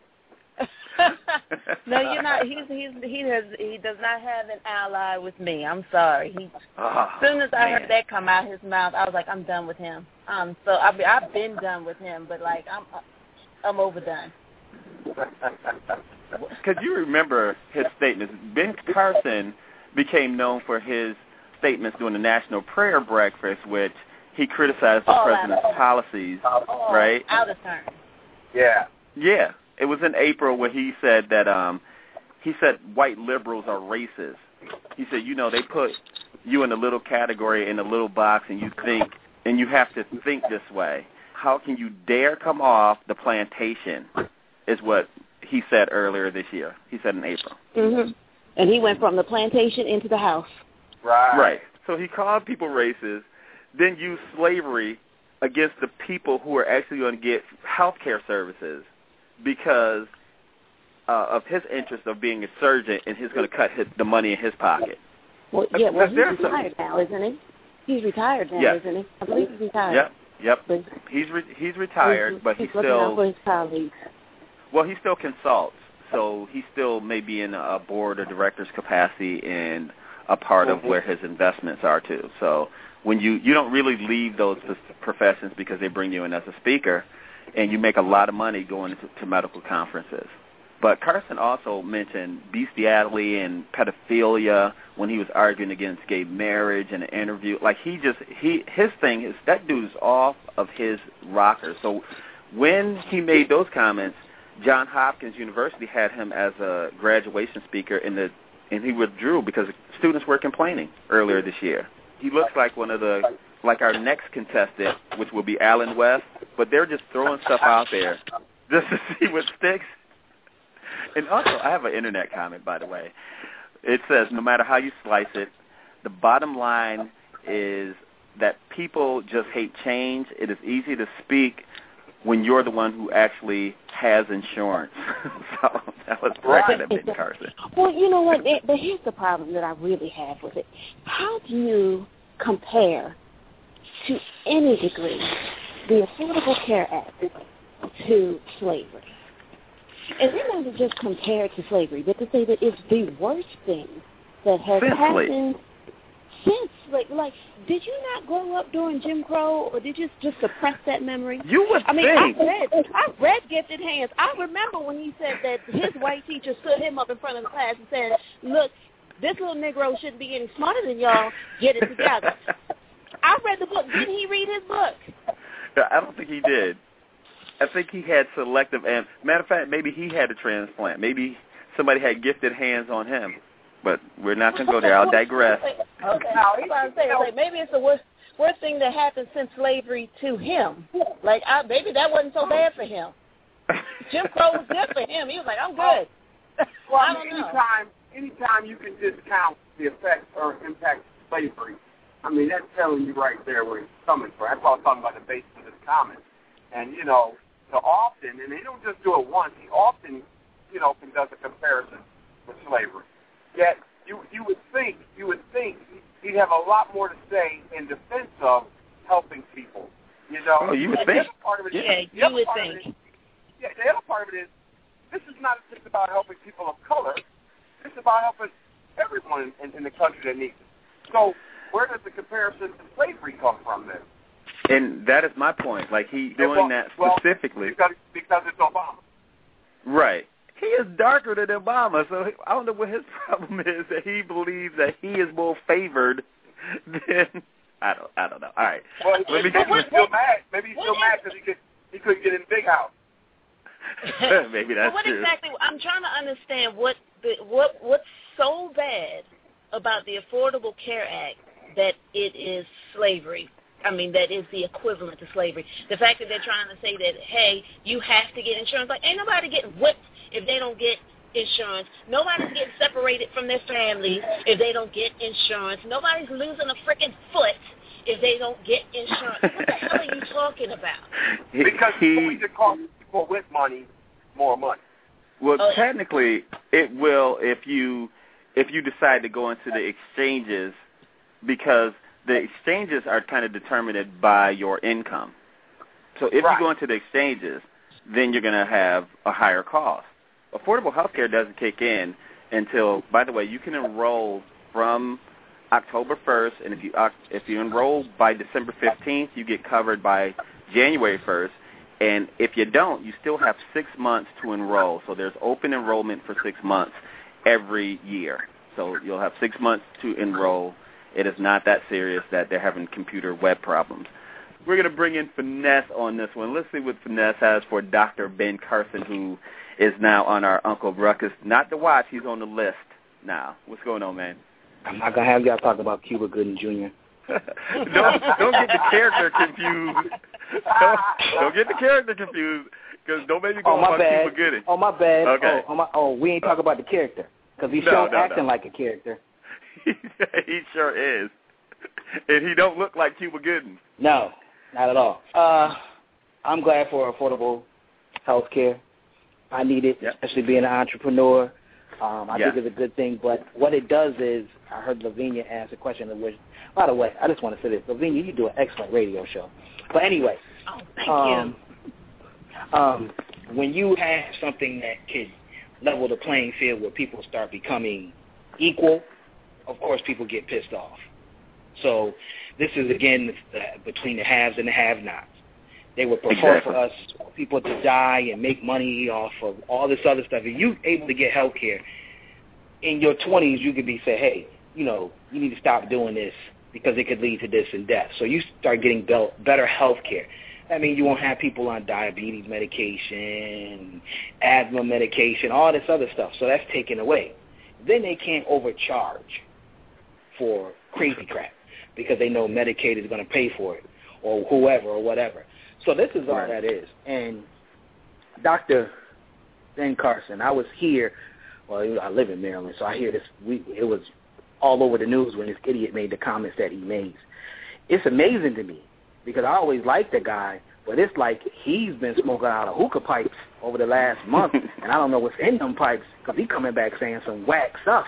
No, you're not. He's he's he has he does not have an ally with me. I'm sorry. He oh, as soon as I man. heard that come out his mouth, I was like, I'm done with him. Um, so I've I've been done with him, but like I'm I'm overdone. Because you remember his statements. Ben Carson became known for his statements during the National Prayer Breakfast, which he criticized the All president's policies, oh, right? Out of turn. Yeah. Yeah. It was in April where he said that um, he said white liberals are racist. He said, you know, they put you in a little category, in a little box, and you think, and you have to think this way. How can you dare come off the plantation, is what he said earlier this year. He said in April. Mm-hmm. And he went from the plantation into the house. Right. Right. So he called people racist, then used slavery against the people who are actually going to get health care services because uh, of his interest of being a surgeon, and he's going to cut his, the money in his pocket. Well, yeah, well, he's There's retired some, now, isn't he? He's retired now, yes. isn't he? I believe he's retired. Yep, yep. But he's re- he's retired, he's, but he's he looking still out for his colleagues. Well, he still consults, so he still may be in a board or director's capacity and a part of where his investments are too. So when you you don't really leave those professions because they bring you in as a speaker, and you make a lot of money going to, to medical conferences. But Carson also mentioned bestiality and pedophilia when he was arguing against gay marriage in an interview. Like he just he his thing is that dude's off of his rocker. So when he made those comments, Johns Hopkins University had him as a graduation speaker in the and he withdrew because students were complaining earlier this year. He looks like one of the, like our next contestant, which will be Alan West, but they're just throwing stuff out there just to see what sticks. And also, I have an internet comment, by the way. It says, no matter how you slice it, the bottom line is that people just hate change. It is easy to speak when you're the one who actually has insurance. So that was directed at Ben Carson. Well, you know what? But here's the problem that I really have with it. How do you compare, to any degree, the Affordable Care Act to slavery? And then not to just compare it to slavery, but to say that it's the worst thing that has Since happened since, like, like, did you not grow up during Jim Crow, or did you just suppress that memory? You would I mean, think. I read, I read Gifted Hands. I remember when he said that his white teacher stood him up in front of the class and said, look, this little Negro shouldn't be any smarter than y'all. Get it together. I read the book. Didn't he read his book? I don't think he did. I think he had selective, and matter of fact, maybe he had a transplant. Maybe somebody had gifted hands on him. But we're not going to go there. I'll digress. Okay, that's what I'm saying. Like, maybe it's the worst worst thing that happened since slavery to him. Like, I, maybe that wasn't so bad for him. Jim Crow was good for him. He was like, I'm good. Well, I I don't mean, know. anytime, anytime you can discount the effects or impact of slavery, I mean, that's telling you right there where it's coming from. That's why I was talking about the basis of this comment. And, you know, so often, and they don't just do it once, he often, you know, conducts a comparison with slavery. Yet you you would think you would think he'd have a lot more to say in defense of helping people. You know, oh, you would and think. The other part of it, yeah, the you other would part think. Of it, yeah, the other part of it is this is not just about helping people of color. It's about helping everyone in, in the country that needs it. So where does the comparison to slavery come from then? And that is my point. Like, he doing well, that well, specifically. Because, because it's Obama. Right. He is darker than Obama, so I don't know what his problem is, that he believes that he is more favored than I don't I don't know. All right. Well, Let me maybe get he's still mad. Maybe he's still mad because he could he couldn't get in the big house. Maybe that's but what true. exactly? I'm trying to understand what the, what what's so bad about the Affordable Care Act that it is slavery. I mean, that is the equivalent to slavery. The fact that they're trying to say that, hey, you have to get insurance. Like, ain't nobody getting whipped if they don't get insurance. Nobody's getting separated from their families if they don't get insurance. Nobody's losing a freaking foot if they don't get insurance. What the hell are you talking about? Because he, we could cost people with money more money. Well, oh, technically, it will if you if you decide to go into the exchanges, because the exchanges are kind of determined by your income. So if right. you go into the exchanges, then you're going to have a higher cost. Affordable health care doesn't kick in until, by the way, you can enroll from October first, and if you if you enroll by December fifteenth, you get covered by January first. And if you don't, you still have six months to enroll. So there's open enrollment for six months every year. So you'll have six months to enroll. It is not that serious that they're having computer web problems. We're going to bring in Finesse on this one. Let's see what Finesse has for Doctor Ben Carson, who is now on our Uncle Ruckus. Not to watch, he's on the list now. What's going on, man? I'm not going to have y'all talk about Cuba Gooding Junior don't, don't get the character confused. Don't, don't get the character confused, because don't make me go oh, my about bad. Cuba Gooding. Oh, my bad. Okay. Oh, my, oh we ain't talking about the character, because he's no, sure no, acting no. like a character. He sure is. And he don't look like Cuba Gooding. No, not at all. Uh, I'm glad for affordable health care. I need it, yep. especially being an entrepreneur. Um, I yeah. think it's a good thing. But what it does is, I heard Lavinia ask a question, of which, by the way, I just want to say this. Lavinia, you do an excellent radio show. But anyway. Oh, thank um, you. Um, when you have something that could level the playing field where people start becoming equal, of course people get pissed off. So this is, again, uh, between the haves and the have-nots. They would prefer exactly. for us people to die and make money off of all this other stuff. If you're able to get health care, in your twenties you could be say, hey, you know, you need to stop doing this because it could lead to this and death. So you start getting better health care. That means you won't have people on diabetes medication, asthma medication, all this other stuff. So that's taken away. then they can't overcharge for crazy crap because they know Medicaid is going to pay for it or whoever or whatever. So this is all right. that is. And Doctor Ben Carson, I was here. Well, I live in Maryland, so I hear this. We, it was all over the news when this idiot made the comments that he made. It's amazing to me because I always liked the guy, but it's like he's been smoking out of hookah pipes over the last month, and I don't know what's in them pipes because he's coming back saying some whack stuff.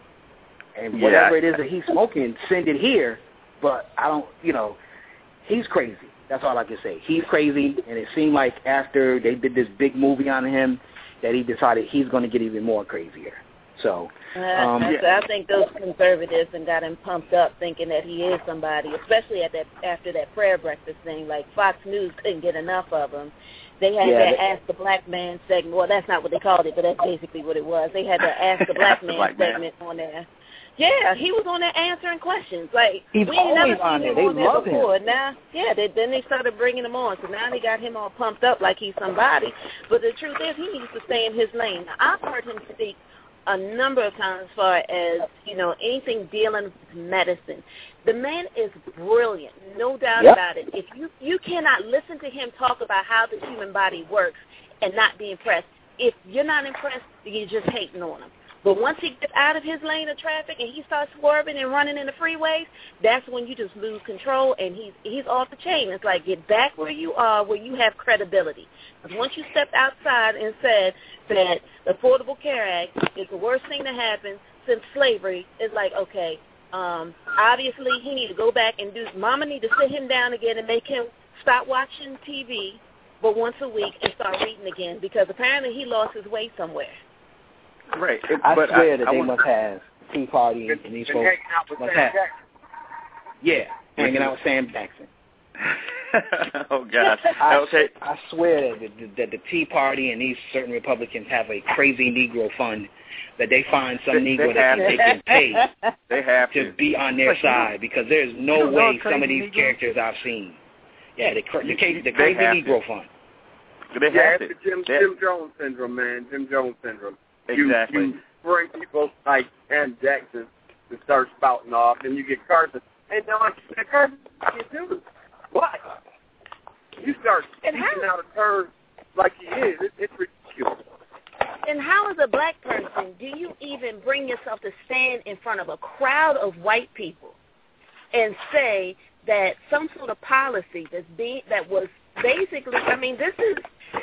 And whatever yeah. it is that he's smoking, send it here, but I don't, you know, he's crazy. That's all I can say. He's crazy, and it seemed like after they did this big movie on him that he decided he's going to get even more crazier. So, um, uh, yeah. I think those conservatives and got him pumped up thinking that he is somebody, especially at that after that prayer breakfast thing. Like Fox News couldn't get enough of him. They had yeah, that they, Ask the Black Man segment. Well, that's not what they called it, but that's basically what it was. They had the Ask the Black Man Black segment man. on there. Yeah, he was on there answering questions. Like He's we ain't never seen on him there. on they there before. Him. Now, yeah, they, then they started bringing him on. So now they got him all pumped up like he's somebody. But the truth is, he needs to stay in his lane. Now, I've heard him speak a number of times as far as, you know, anything dealing with medicine. The man is brilliant, no doubt yep. about it. If you, you cannot listen to him talk about how the human body works and not be impressed. If you're not impressed, you're just hating on him. But once he gets out of his lane of traffic and he starts swerving and running in the freeways, that's when you just lose control and he's he's off the chain. It's like get back where you are, where you have credibility. Because once you stepped outside and said that the Affordable Care Act is the worst thing to happen since slavery, it's like, okay, um, obviously he need to go back and do, Mama need to sit him down again and make him stop watching T V but once a week and start reading again because apparently he lost his way somewhere. Right. It, I but swear I, that I they want, must have Tea Party and, and these folks must have. Yeah, hanging out with Sam Jackson. Oh, gosh. I, okay. I swear that the, that the Tea Party and these certain Republicans have a crazy Negro fund that they find some they, Negro they that they can pay they have to, to be on their like, side because there's no way some of these Negro? characters I've seen. Yeah, the, the, the, the they crazy Negro to. fund. They yeah, have it's to. the Jim, they, Jim Jones syndrome, man. Jim Jones syndrome. Exactly. You, you bring people like Sam Jackson to start spouting off, and you get Carson. And now I said, Carson, you do what? You start speaking out of turn like he is. It, it's ridiculous. And how, as a black person, do you even bring yourself to stand in front of a crowd of white people and say that some sort of policy that's being that was basically, I mean, this is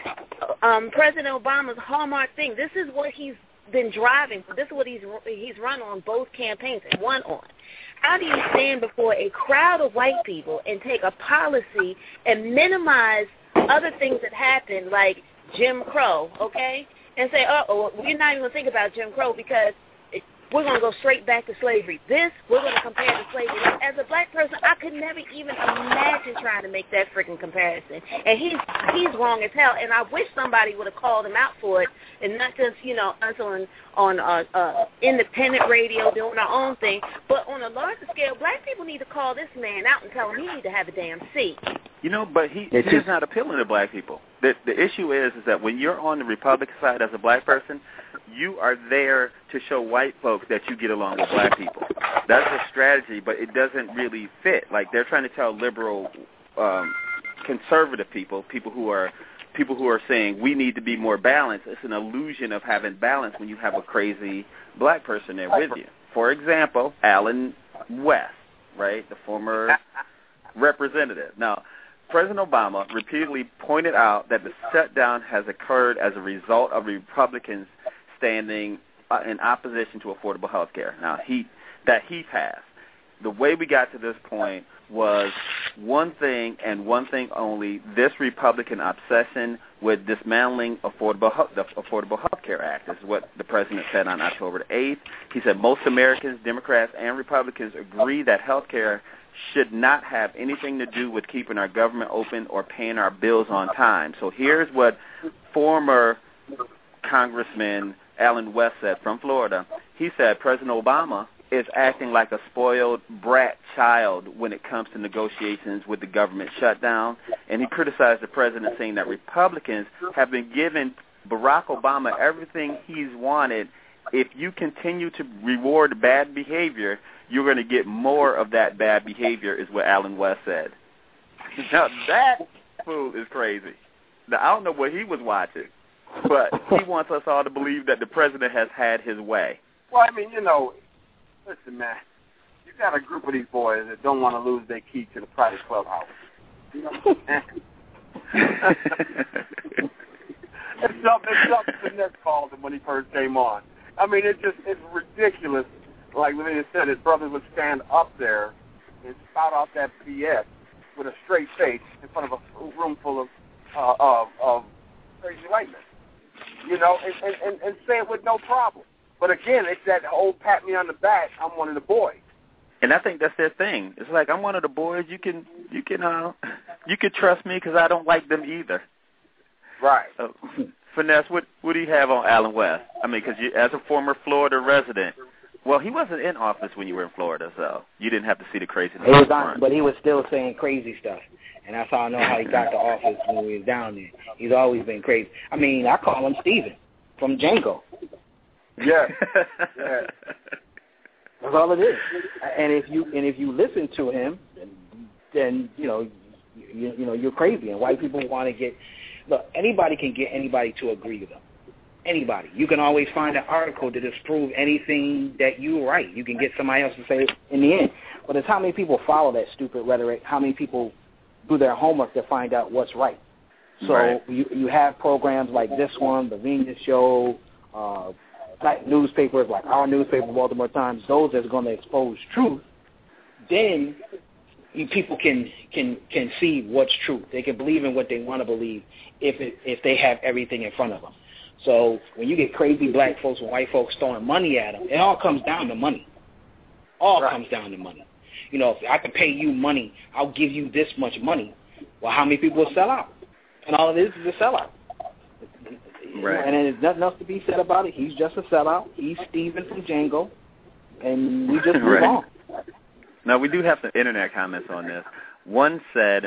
um, President Obama's hallmark thing. This is what he's been driving for. This is what he's he's run on both campaigns and won on. How do you stand before a crowd of white people and take a policy and minimize other things that happen, like Jim Crow, okay, and say, oh, we're not even going to think about Jim Crow because we're going to go straight back to slavery. This, we're going to compare to slavery. As a black person, I could never even imagine trying to make that freaking comparison. And he's he's wrong as hell. And I wish somebody would have called him out for it, and not just, you know, us on on uh, uh, independent radio doing our own thing, but on a larger scale, black people need to call this man out and tell him he need to have a damn seat. You know, but he he's not appealing to black people. The the issue is is that when you're on the Republican side as a black person, you are there to show white folks that you get along with black people. That's a strategy, but it doesn't really fit. Like they're trying to tell liberal, um, conservative people, people who are people who are saying we need to be more balanced. It's an illusion of having balance when you have a crazy black person there with you. For example, Alan West, right, the former representative. Now, President Obama repeatedly pointed out that the shutdown has occurred as a result of Republicans standing uh, in opposition to affordable health care. Now, he that he passed. The way we got to this point was one thing and one thing only, this Republican obsession with dismantling affordable the Affordable Health Care Act. This is what the president said on October the eighth. He said most Americans, Democrats, and Republicans agree that health care should not have anything to do with keeping our government open or paying our bills on time. So here's what former Congressman Alan West said from Florida. He said President Obama is acting like a spoiled brat child when it comes to negotiations with the government shutdown, and he criticized the president, saying that Republicans have been giving Barack Obama everything he's wanted if you continue to reward bad behavior, you're going to get more of that bad behavior, is what Alan West said. Now, that fool is crazy. Now, I don't know what he was watching, but he wants us all to believe that the president has had his way. Well, I mean, you know, listen, man, you got a group of these boys that don't want to lose their key to the private clubhouse. You know what I'm saying? It's something, it's something Finesse called him when he first came on. I mean, it just, it's ridiculous. Like Lavinia said, his brothers would stand up there and spout out that B S with a straight face in front of a room full of uh, of, of crazy white men. You know, and, and, and say it with no problem. But again, it's that old pat me on the back, I'm one of the boys. And I think that's their thing. It's like, I'm one of the boys. You can, you can, uh, you can trust me because I don't like them either. Right. Uh, Finesse, what what do you have on Alan West? I mean, because as a former Florida resident, well, he wasn't in office when you were in Florida, so you didn't have to see the craziness. He was on, but he was still saying crazy stuff, and that's how I know how he got to office when we was down there. He's always been crazy. I mean, I call him Steven from Django. Yeah. Yeah. That's all it is. And if you and if you listen to him, then, then you know, you, you know, you're crazy. And white people want to get. Look, anybody can get anybody to agree with them. Anybody. You can always find an article to disprove anything that you write. You can get somebody else to say it in the end. But it's how many people follow that stupid rhetoric, how many people do their homework to find out what's right. So right. you you have programs like this one, The Venus Show, uh, like newspapers like our newspaper, Baltimore Times, those that's going to expose truth. Then you, people can, can, can see what's true. They can believe in what they want to believe if it, if they have everything in front of them. So when you get crazy black folks and white folks throwing money at them, it all comes down to money. All right. comes down to money. You know, if I can pay you money, I'll give you this much money. Well, how many people will sell out? And all it is is a sellout. Right. And there's nothing else to be said about it. He's just a sellout. He's Steven from Django. And we just move right. on. Now, we do have some internet comments on this. One said,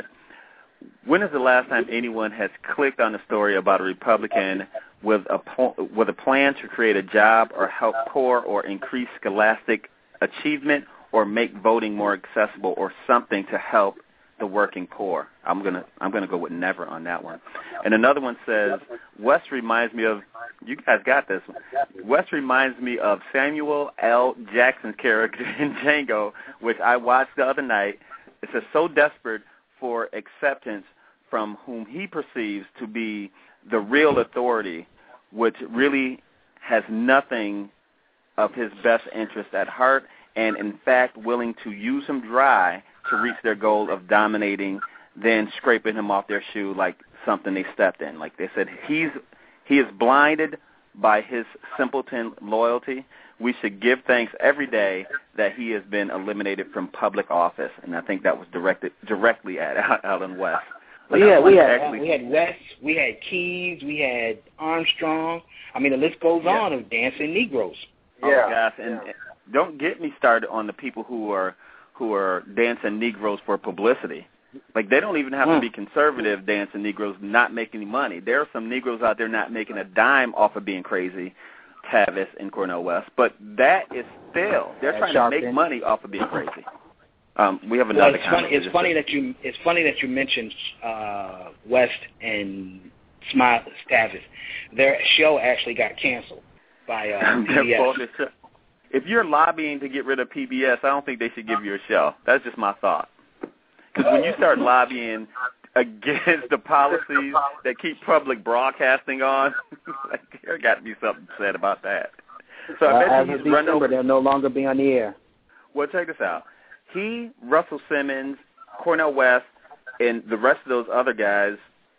when is the last time anyone has clicked on a story about a Republican with a po- with a plan to create a job or help poor or increase scholastic achievement or make voting more accessible or something to help the working poor? I'm gonna I'm gonna go with never on that one. And another one says, West reminds me of, you guys got this one. West reminds me of Samuel L. Jackson's character in Django, which I watched the other night. It says, so desperate for acceptance from whom he perceives to be the real authority, which really has nothing of his best interest at heart, and in fact willing to use him dry to reach their goal of dominating, then scraping him off their shoe like something they stepped in. Like they said, he's he is blinded by his simpleton loyalty. We should give thanks every day that he has been eliminated from public office, and I think that was directed directly at Alan West. Like, yeah, we had actually, we had West, we had Keyes, we had Armstrong. I mean, the list goes yeah. on of dancing Negroes. Oh yeah, gosh, and yeah. don't get me started on the people who are who are dancing Negroes for publicity. Like, they don't even have mm. to be conservative dancing Negroes not making any money. There are some Negroes out there not making a dime off of being crazy, Tavis and Cornel West, but that is still, they're That's trying to make in. money off of being crazy. Um, we have another. Well, it's funny. It's funny that you. It's funny that you mentioned uh, West and Smile Tavis. Their show actually got canceled by uh, P B S. If you're lobbying to get rid of P B S, I don't think they should give you a show. That's just my thought. Because when you start lobbying against the policies that keep public broadcasting on, like, there got to be something said about that. So I bet uh, you he's running December, over. They'll no longer be on the air. Well, check this out. He, Russell Simmons, Cornel West, and the rest of those other guys,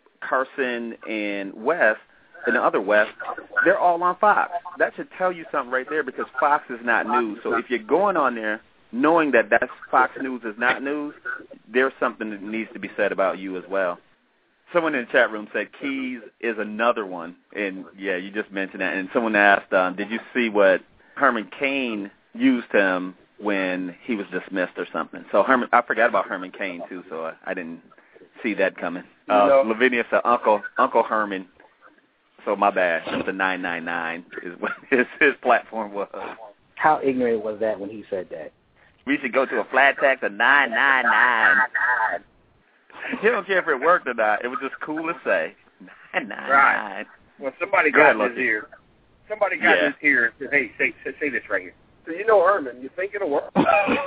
Carson and West, and the other West, they're all on Fox. That should tell you something right there, because Fox is not news. So if you're going on there knowing that that's Fox News is not news, there's something that needs to be said about you as well. Someone in the chat room said Keyes is another one. And, yeah, you just mentioned that. And someone asked, um, did you see what Herman Cain used him when he was dismissed or something? So Herman, I forgot about Herman Cain, too, so I, I didn't see that coming. Uh, no. Lavinia said Uncle Uncle Herman. so my bad. The nine nine nine is what his, his platform was. How ignorant was that when he said that? We should go to a flat tax of nine nine nine. He don't care if it worked or not. It was just cool to say. nine nine nine. Right. Well, somebody Go got ahead, his Lucky. ear. Somebody got Yeah. his ear and said, hey, say, say, say this right here. So you know Herman, you think it'll work?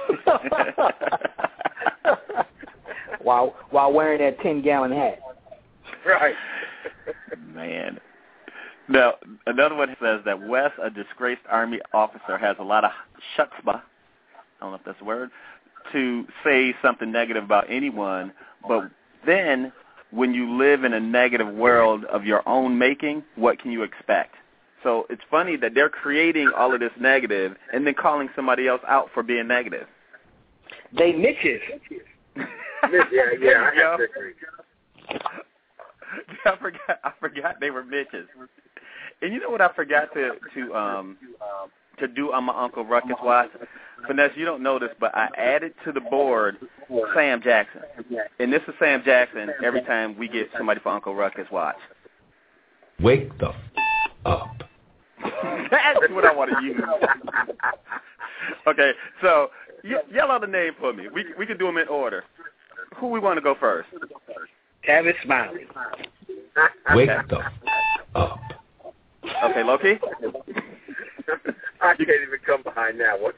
while while wearing that ten-gallon hat. Right. Man. Now, another one says that Wes, a disgraced Army officer, has a lot of chutzpah, I don't know if that's a word, to say something negative about anyone, but then when you live in a negative world of your own making, what can you expect? So it's funny that they're creating all of this negative and then calling somebody else out for being negative. They Mitches. yeah, yeah, I have to agree. I forgot. I forgot they were Mitches. And you know what I forgot to to um to do on my Uncle Ruckus watch? Finesse, you don't know this, but I added to the board Sam Jackson, and this is Sam Jackson every time we get somebody for Uncle Ruckus watch. Wake the f- up. That's what I want to use. Okay, so y- yell out the name for me. We we can do them in order. Who we want to go first? Tavis Smiley. Wake the f- up. Okay, Loki? I can't even come behind that one.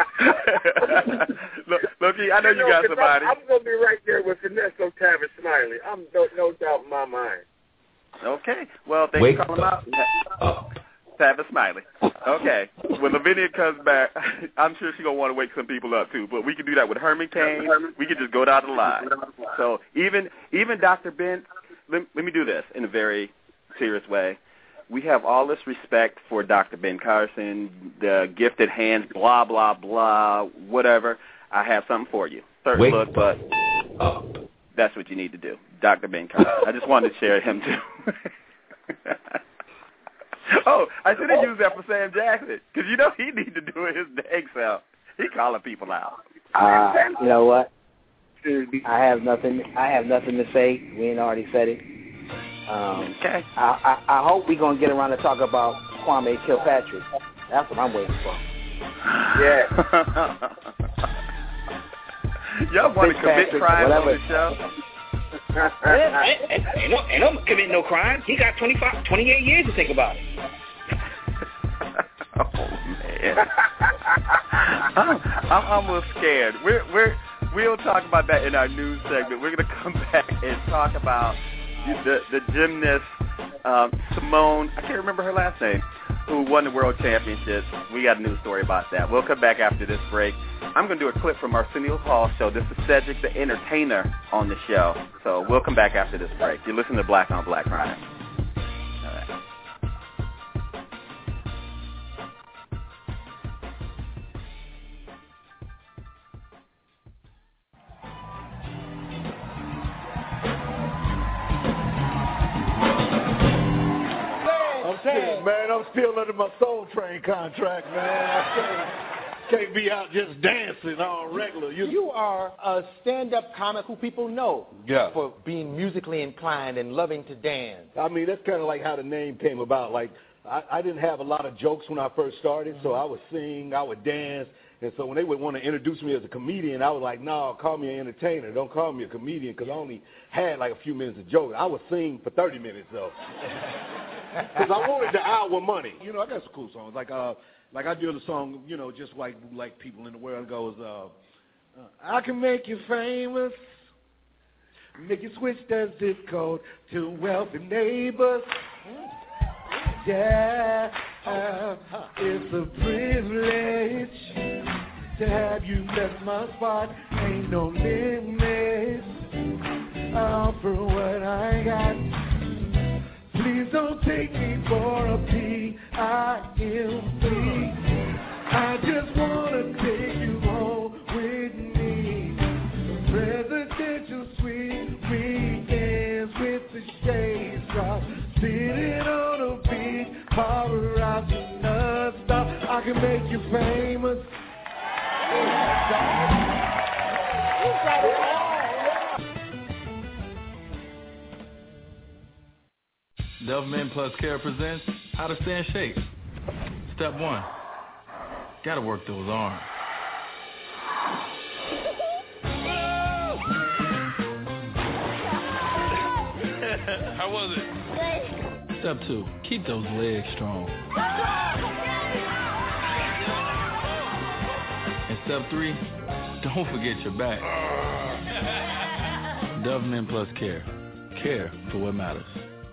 Look, Loki, I know you, know, got somebody. I'm, I'm going to be right there with Finesse Tavis Smiley. I'm no, no doubt in my mind. Okay, well, thanks Wake for calling out. up. Tavis Smiley. Okay, when Lavinia comes back, I'm sure she's going to want to wake some people up, too. But we can do that with Herman Cain. We can just go down the line. So even even Doctor Ben, let, let me do this in a very serious way. We have all this respect for Doctor Ben Carson, the gifted hands, blah, blah, blah, whatever. I have something for you. Third Wake look, but up. that's what you need to do. Doctor Ben Carson. I just wanted to share him, too. Oh, I should have used that for Sam Jackson, because you know he need to do it his dang self. He calling people out. Uh, you know what? I have nothing. I have nothing to say. We ain't already said it. Um, okay. I, I, I hope we're gonna get around to talk about Kwame Kilpatrick. That's what I'm waiting for. Yeah. Y'all want to commit crimes on this show? ain't, ain't, ain't, no, ain't no commit no crime. He got twenty-five, twenty-eight years to think about it. Oh man, I'm, I'm almost scared. We're we're we'll talk about that in our news segment. We're gonna come back and talk about the the gymnast um, Simone. I can't remember her last name, who won the world championships. We got a news story about that. We'll come back after this break. I'm going to do a clip from Arsenio Hall show. This is Cedric the Entertainer on the show. So we'll come back after this break. You're listening to Black on Black Crime. All right. I'm still, man, I'm still under my Soul Train contract, man. I still can't be out just dancing on regular. You, You are a stand-up comic who people know Yeah. for being musically inclined and loving to dance. I mean, that's kind of like how the name came about. Like, I, I didn't have a lot of jokes when I first started, so I would sing, I would dance. And so when they would want to introduce me as a comedian, I was like, no, call me an entertainer. Don't call me a comedian, because I only had like a few minutes of jokes. I would sing for thirty minutes, though. Because I wanted the hour money. You know, I got some cool songs. Like, uh, like I do the song, you know, just like like people in the world goes, uh, uh, I can make you famous, make you switch that zip code to wealthy neighbors. Yeah, uh, it's a privilege to have you bless my spot. Ain't no limits uh, for what I got. Please don't take me for a P I M C. I just want to take you home with me. Presidential suite weekends with the shades drop. Sitting on a beach, paparazzi non-stop. I can make you famous. Dove Men Plus Care presents How to Stay in Shape. Step one, gotta work those arms. How was it? Step two, keep those legs strong. And step three, don't forget your back. Dove Men Plus Care. Care for what matters.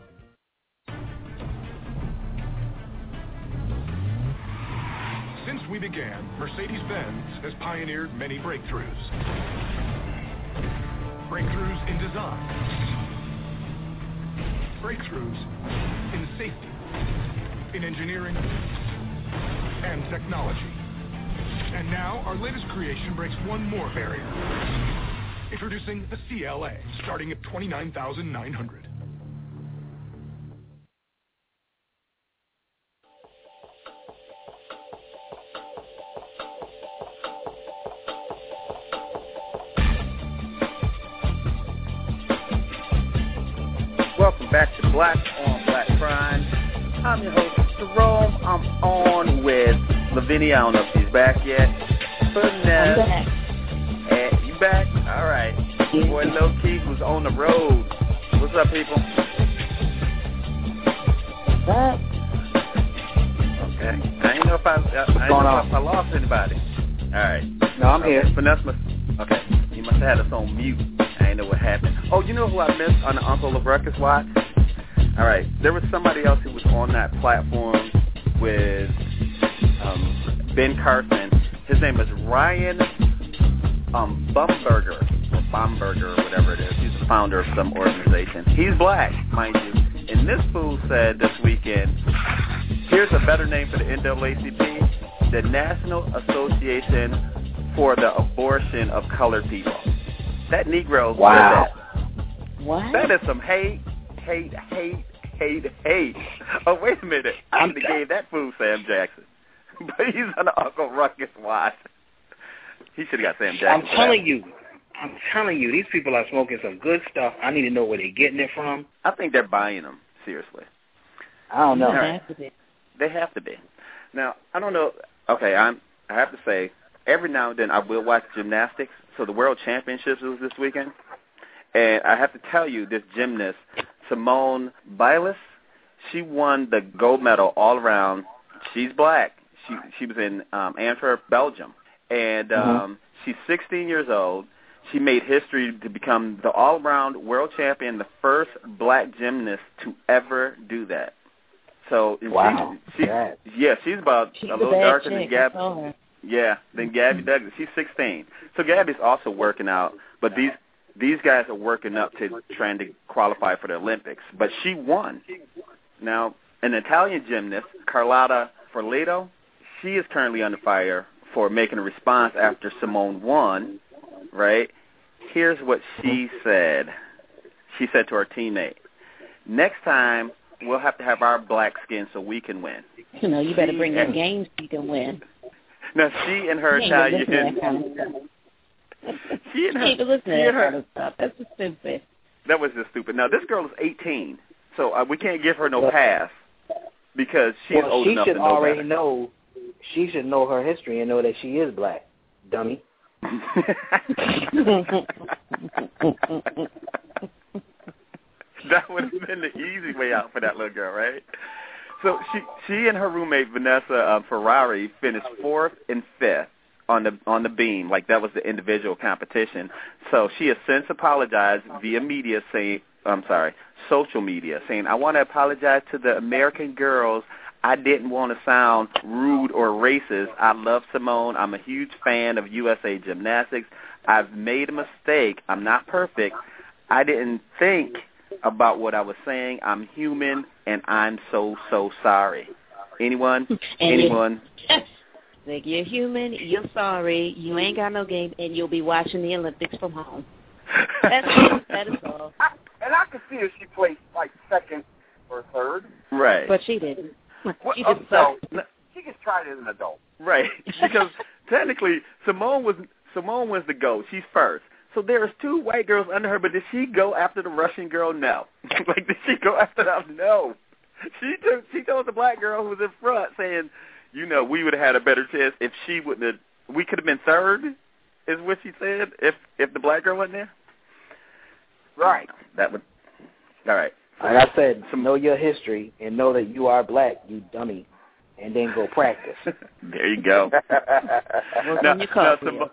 Since we began, Mercedes-Benz has pioneered many breakthroughs. Breakthroughs in design. Breakthroughs in safety, in engineering, and technology. And now, our latest creation breaks one more barrier. Introducing the C L A, starting at twenty-nine thousand nine hundred dollars. Welcome back to Black on Black Crime. I'm your host, Jerome. I'm on with Lavinia. I don't know if she's back yet. Finesse. I'm back. And you back? All right. Boy, Low Key was on the road. What's up, people? What's up? Okay. I didn't know if I, I, I, didn't know if I lost anybody. All right. No, I'm okay. here. Finesse must, okay. He must have had us on mute. I didn't know what happened. Oh, you know who I missed on the Uncle of Ruckus Watch? All right. There was somebody else who was on that platform with um, Ben Carson. His name is Ryan um, Bumberger, or Bomberger, or whatever it is. He's the founder of some organization. He's black, mind you. And this fool said this weekend, here's a better name for the N double A C P, the National Association for the Abortion of Colored People. That Negro wow. said that. What? That is some hate, hate, hate, hate, hate. Oh, wait a minute. I should have gave that fool Sam Jackson. But he's on the Uncle Ruckus Watch. He should have got Sam Jackson. I'm telling you. I'm telling you, these people are smoking some good stuff. I need to know where they're getting it from. I think they're buying them, seriously. I don't know. They have to be. They have to be. Now, I don't know. Okay, I'm, I have to say, every now and then I will watch gymnastics. So the World Championships was this weekend. And I have to tell you, this gymnast, Simone Biles, she won the gold medal all around. She's black. She she was in um, Antwerp, Belgium. And um, mm-hmm. she's sixteen years old. She made history to become the all-around world champion, the first black gymnast to ever do that. So wow. she, she, yeah, she's about she's a little darker chick. than Gabby. Yeah, than Gabby Douglas. She's sixteen. So Gabby's also working out, but these these guys are working up to trying to qualify for the Olympics. But she won. Now, an Italian gymnast, Carlotta Forleto, she is currently under fire for making a response after Simone won, right? Here's what she said. She said to her teammate, next time we'll have to have our black skin so we can win. You know, you better bring your games so you can win. Now, she and her Italian... she and her... She listen to that her, kind of stuff. That's just stupid. That was just stupid. Now, this girl is eighteen, so uh, we can't give her no pass because she's well, old she enough should to know already better. know. She should know her history and know that she is black, dummy. That would have been the easy way out for that little girl, right? So she she and her roommate Vanessa uh, Ferrari finished fourth and fifth on the on the beam, like that was the individual competition. So she has since apologized via media, saying, I'm sorry, social media, saying, I want to apologize to the American girls. I didn't want to sound rude or racist. I love Simone. I'm a huge fan of U S A Gymnastics. I've made a mistake. I'm not perfect. I didn't think about what I was saying. I'm human, and I'm so, so sorry. Anyone? And Anyone? Like, you're human, you're sorry, you ain't got no game, and you'll be watching the Olympics from home. That's that is all. I, and I could see if she placed, like, second or third. Right. But she didn't. Well, she oh, just so, she gets tried as an adult. Right. Because technically, Simone was Simone was the GOAT. She's first. So there's two white girls under her, but did she go after the Russian girl? No. Like, did she go after them? No. she took, she told the black girl who was in front, saying, you know, we would have had a better chance if she wouldn't have. We could have been third, is what she said, if if the black girl wasn't there. Right. That would. All right. Like I said, know your history and know that you are black, you dummy, and then go practice. There you go. now, now, Simone,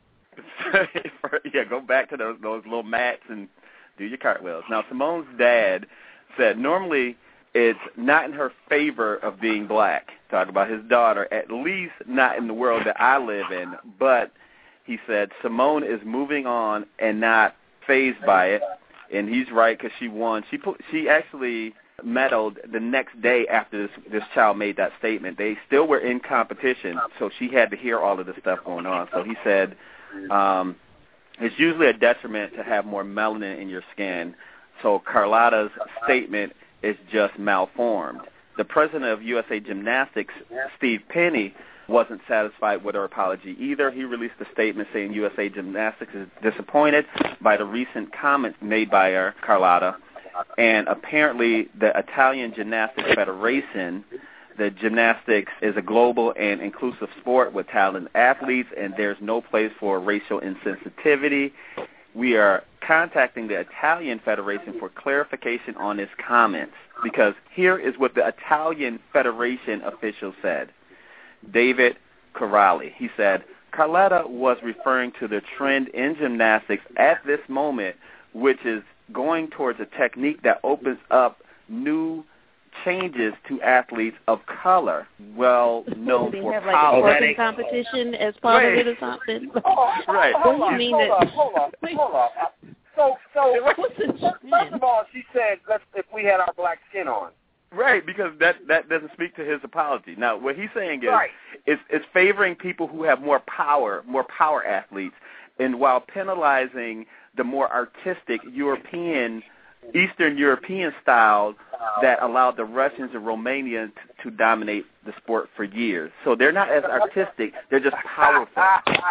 yeah, go back to those, those little mats and do your cartwheels. Now, Simone's dad said normally it's not in her favor of being black. Talk about his daughter, at least not in the world that I live in. But he said Simone is moving on and not fazed by it. And he's right because she won. She put, she actually medaled the next day after this this child made that statement. They still were in competition, so she had to hear all of this stuff going on. So he said um, it's usually a detriment to have more melanin in your skin. So Carlotta's statement is just malformed. The president of U S A Gymnastics, Steve Penny, wasn't satisfied with her apology either. He released a statement saying U S A Gymnastics is disappointed by the recent comments made by her, Carlotta, and apparently the Italian Gymnastics Federation, the gymnastics is a global and inclusive sport with talented athletes, and there's no place for racial insensitivity. We are contacting the Italian Federation for clarification on his comments, because here is what the Italian Federation official said. David Corrali. He said, Carlotta was referring to the trend in gymnastics at this moment, which is going towards a technique that opens up new changes to athletes of color, well known they for have like power. a twerking competition as part right. of it or something. Right. Hold What on, do you mean hold that? on, hold on, hold on. So, so first of all, she said, "Let's if we had our black skin on." Right, because that that doesn't speak to his apology. Now, what he's saying is, right. it's, it's favoring people who have more power, more power athletes, and while penalizing the more artistic European, Eastern European styles that allowed the Russians and Romanians to, to dominate the sport for years. So they're not as artistic; they're just powerful.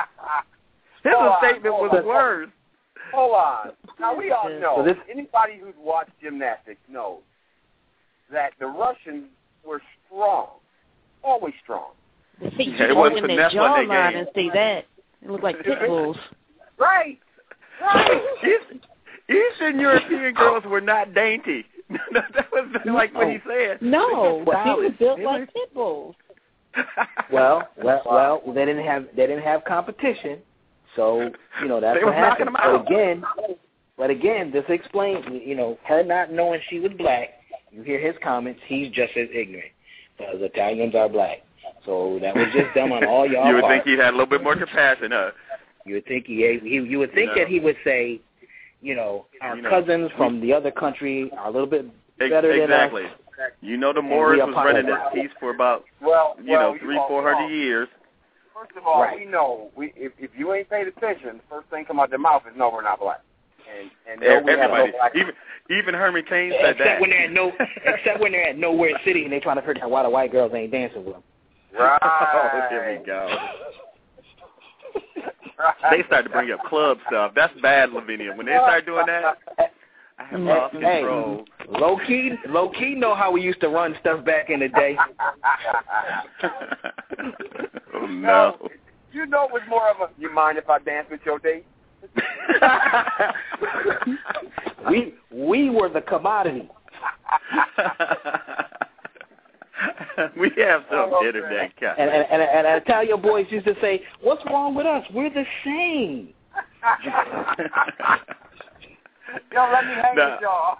His statement was worse. Hold on. Now we all know. So this, anybody who's watched gymnastics knows that the Russians were strong, always strong. You yeah, go in their jawline and see that. It looked like pit bulls. Right, right. East, Eastern European girls were not dainty. That was like what he said. No, they were built like pit bulls. well, well, well, they didn't have they didn't have competition, so you know that's they what was knocking happened. them out. But again, but again, this explains, you know, her not knowing she was black. You hear his comments, he's just as ignorant because Italians are black. So that was just dumb on all y'all. You would parts. think he had a little bit more compassion, huh? You would think he, he you would think no. that he would say, you know, our you know, cousins from the other country are a little bit better exactly. than us. You know, the Moors was running this piece for about, well, you well, know, three, you four hundred years. First of all, right. we know we if, if you ain't paid attention, the first thing come out their mouth is no, we're not black. And, and no, we everybody, have no black even even Herman Cain said except that. When they're at no, except when they're at Nowhere City and they're trying to figure out why the white girls ain't dancing with them. Right. Oh, here we go. They start to bring up club stuff. That's bad, Lavinia. When they start doing that, I have lost hey, control. Low key, low key know how we used to run stuff back in the day. Oh no! You know, it was more of a. You mind if I dance with your date? we we were the commodity. We have some oh, internet guys. And, and, and, and Italian boys used to say, "What's wrong with us? We're the same." Yo, let me hang no. with y'all.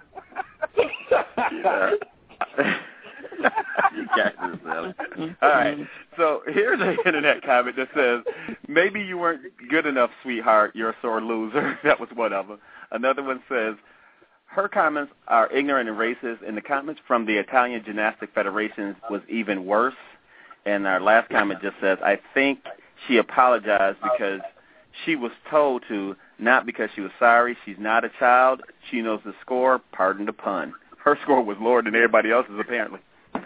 You guys are silly. All right. So here's an internet comment that says, maybe you weren't good enough, sweetheart. You're a sore loser. That was one of them. Another one says, her comments are ignorant and racist, and the comments from the Italian Gymnastic Federation was even worse. And our last comment just says, I think she apologized because she was told to, not because she was sorry. She's not a child. She knows the score. Pardon the pun. Her score was lower than everybody else's, apparently.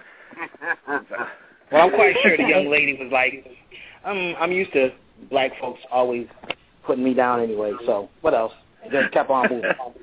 Well, I'm quite sure the young lady was like, I'm, I'm used to black folks always putting me down anyway, so what else? Just kept on moving.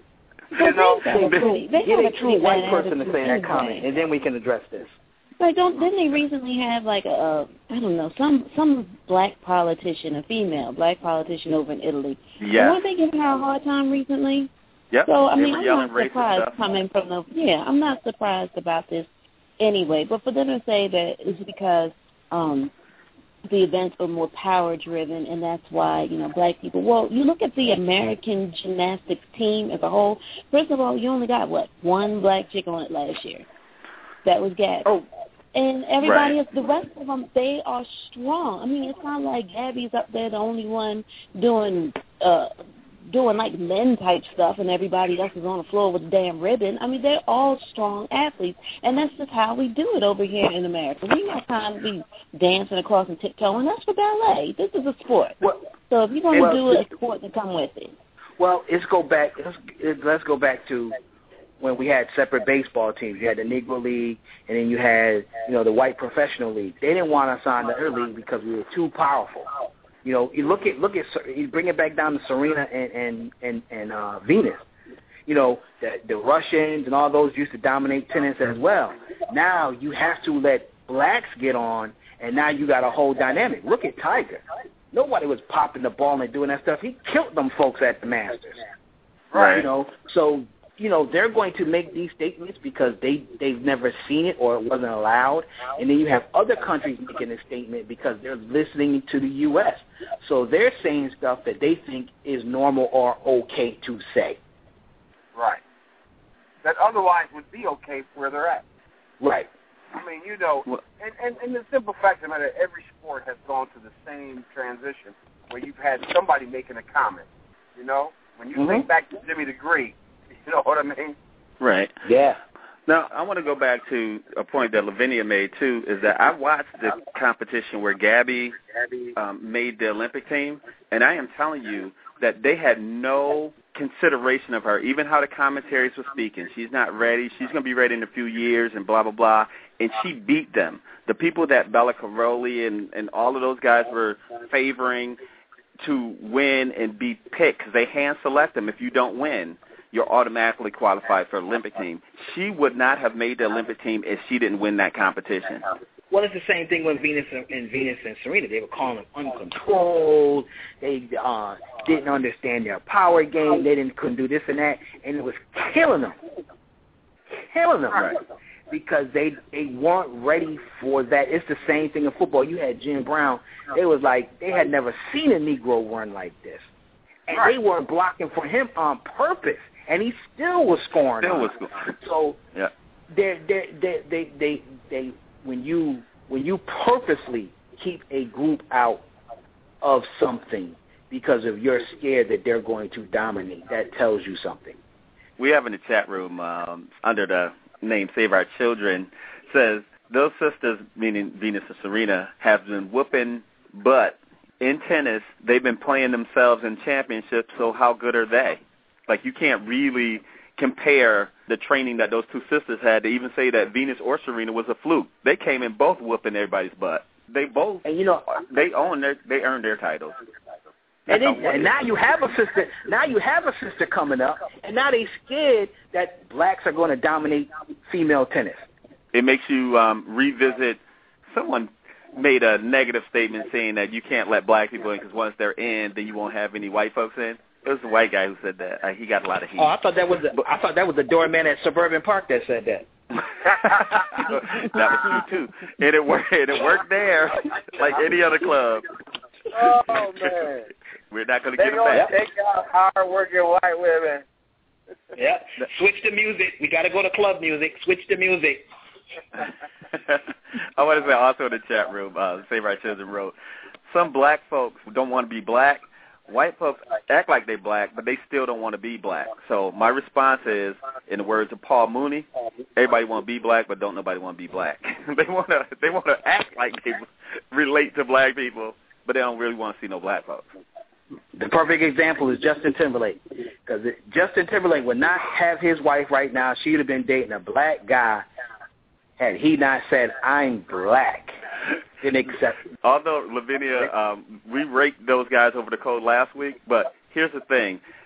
You know, they, they get have a a true pretty white bad person to attitude say that anyway. comment, and then we can address this. Like, don't didn't they recently have like a, a I don't know some some black politician, a female black politician over in Italy? Yeah. Weren't they giving her a hard time recently? Yep. So I They mean, were I'm yelling not racist surprised stuff. coming from the yeah, I'm not surprised about this anyway. But for them to say that it's because um, the events are more power driven, and that's why you know black people. Well, you look at the American gymnastics team as a whole. First of all, you only got what one black chick on it last year. That was Gabby. Oh. And everybody Right. else, the rest of them, they are strong. I mean, it's not like Gabby's up there the only one doing uh, doing like men type stuff, and everybody else is on the floor with a damn ribbon. I mean, they're all strong athletes, and that's just how we do it over here in America. We don't have time to be dancing across and tiptoeing. That's for ballet. This is a sport. Well, so if you're going to well, do it, a sport to come with it. Well, let's go back. Let's, let's go back to when we had separate baseball teams. You had the Negro League, and then you had, you know, the white professional league. They didn't want us on the other league because we were too powerful. You know, you look at look at you bring it back down to Serena and and and, and uh, Venus. You know, the, the Russians and all those used to dominate tennis as well. Now you have to let blacks get on, and now you got a whole dynamic. Look at Tiger. Nobody was popping the ball and doing that stuff. He killed them folks at the Masters. Right. You know, so. You know, they're going to make these statements because they, they've never seen it or it wasn't allowed. And then you have other countries making a statement because they're listening to the U S. So they're saying stuff that they think is normal or okay to say. Right. That otherwise would be okay where they're at. Right. I mean, you know, and, and, and the simple fact of the matter, every sport has gone through the same transition where you've had somebody making a comment, you know? When you Mm-hmm. think back to Jimmy the Greek, you know what I mean? Right. Yeah. Now, I want to go back to a point that Lavinia made, too, is that I watched the competition where Gabby um, made the Olympic team, and I am telling you that they had no consideration of her, even how the commentaries were speaking. She's not ready. She's going to be ready in a few years and blah, blah, blah. And she beat them. The people that Bella Caroli and, and all of those guys were favoring to win and be picked because they hand select them. If you don't win, you're automatically qualified for the Olympic team. She would not have made the Olympic team if she didn't win that competition. Well, it's the same thing with Venus and, and Venus and Serena. They were calling them uncontrolled. They uh, didn't understand their power game. They didn't couldn't do this and that, and it was killing them, killing them, right? Because they they weren't ready for that. It's the same thing in football. You had Jim Brown. It was like they had never seen a Negro run like this, and right. they were blocking for him on purpose. And he still was scoring. Still was scoring. So yeah. they they they they they they when you when you purposely keep a group out of something because of you're scared that they're going to dominate, that tells you something. We have in the chat room um, under the name Save Our Children says those sisters, meaning Venus and Serena, have been whooping butt in tennis. They've been playing themselves in championships. So how good are they? Like, you can't really compare the training that those two sisters had to even say that Venus or Serena was a fluke. They came in both whooping everybody's butt. They both, and you know, they own their, they earned their titles. And, then, and now you have a sister. Now you have a sister coming up, and now they scared that blacks are going to dominate female tennis. It makes you um, revisit. Someone made a negative statement saying that you can't let black people in because once they're in, then you won't have any white folks in. It was a white guy who said that. Uh, he got a lot of heat. Oh, I thought that was the, I thought that was the doorman at Suburban Park that said that. That was you too, and it worked. And it worked there, like any other club. Oh man, we're not going to get them back. They take out hard-working white women. Yeah, switch the music. We got to go to club music. Switch the music. I want to say also in the chat room, uh, Save Our Children wrote, some black folks don't want to be black. White folks act like they're black, but they still don't want to be black. So my response is, in the words of Paul Mooney, everybody want to be black, but don't nobody want to be black. they want to they want to act like they relate to black people, but they don't really want to see no black folks. The perfect example is Justin Timberlake, because Justin Timberlake would not have his wife right now. She would have been dating a black guy had he not said, I'm black. Didn't accept it. Although, Lavinia, um, we raked those guys over the cold last week, but here's the thing.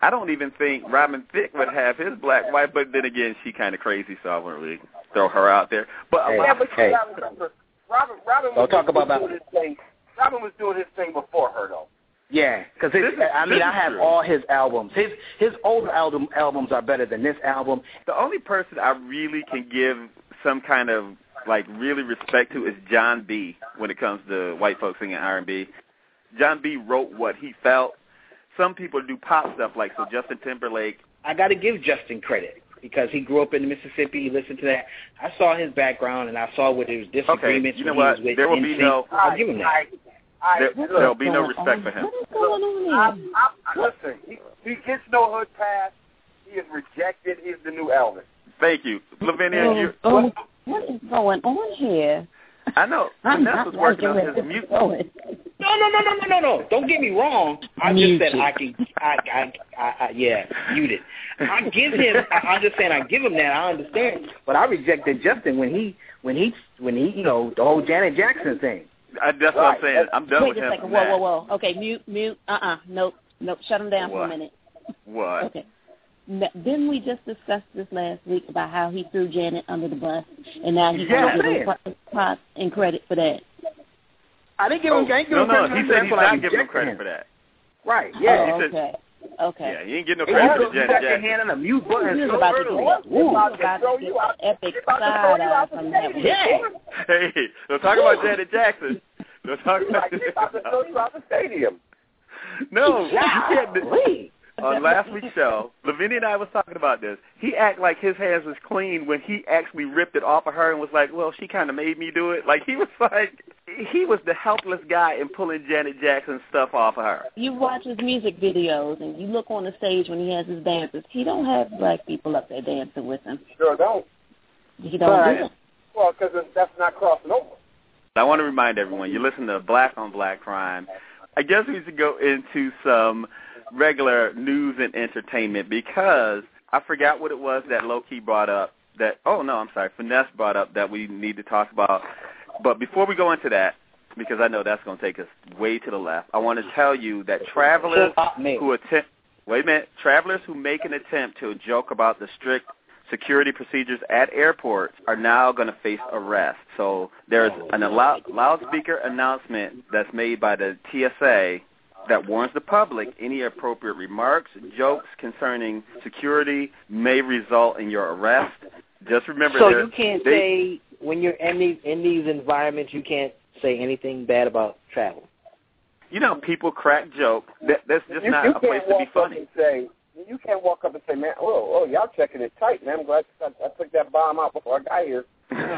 I don't even think Robin Thicke would have his black wife, but then again, she kind of crazy, so I wouldn't really throw her out there. But hey, yeah, but you hey. gotta remember, Robin, Robin was, talk about was doing his thing. Robin was doing his thing before her, though. Yeah, because I mean, I have true. all his albums. His his old album albums are better than this album. The only person I really can give some kind of like really respect to is John B. When it comes to white folks singing R and B. John B. wrote what he felt. Some people do pop stuff like so. Justin Timberlake. I got to give Justin credit because he grew up in Mississippi. He listened to that. I saw his background and I saw what his disagreements. Okay, you know when what? He was with there will N Sync. be no. I'll give him that. I, I, there, look, there'll be no respect for him. What is going on I, I, listen, he, he gets no hood pass. He is rejected. He's the new Elvis. Thank you, Lavinia. Oh, you, oh, what is going on here? I know. I'm Vanessa was working on his music. No, no, no, no, no, no, no. Don't get me wrong. I just said I can, I, I, I, I yeah, muted. I give him, I, I'm just saying I give him that. I understand. But I rejected Justin when he, when he, when he, you know, the whole Janet Jackson thing. I, that's what I'm saying. I'm done Wait with a him. second. Whoa, whoa, whoa. Okay, mute, mute. Uh-uh. Nope, nope. Shut him down what? for a minute. What? Okay. Didn't we just discuss this last week about how he threw Janet under the bus, and now he's Yeah, going to give him props and credit for that? I didn't give him, oh, I didn't give no, him no, credit. he said That's he's what I not giving him credit him. for that. Right, yeah. Oh, he said, okay. Okay. Yeah, he ain't getting no Hey, credit you for go Janet back your Jackson. hand on the mute button He was so about to early. get, he Ooh. was about to get an epic side eye from that one. Yeah. Hey, don't talk about Janet Jackson. Don't talk about He's about to throw you out the stadium. No, you can't. Exactly. On last week's show, Lavinia and I was talking about this. He act like his hands was clean when he actually ripped it off of her and was like, well, she kind of made me do it. Like, he was like, he was the helpless guy in pulling Janet Jackson's stuff off of her. You watch his music videos and you look on the stage when he has his dances. He don't have black people up there dancing with him. Sure don't. He don't Right. do it. Well, because that's not crossing over. I want to remind everyone, you listen to Black on Black Crime. I guess we should go into some regular news and entertainment because I forgot what it was that Low-Key brought up that, oh, no, I'm sorry, Finesse brought up that we need to talk about. But before we go into that, because I know that's going to take us way to the left, I want to tell you that travelers who attempt, wait a minute, travelers who make an attempt to joke about the strict security procedures at airports are now going to face arrest. So there's an allow- loudspeaker announcement that's made by the T S A that warns the public any appropriate remarks, jokes concerning security may result in your arrest. Just remember, so you can't they, say when you're in these in these environments, you can't say anything bad about travel. You know, people crack jokes. That, that's just you, not you a place to be funny. And say, you can't walk up and say, man, oh, oh, y'all checking it tight, man. I'm glad I, I took that bomb out before I got here.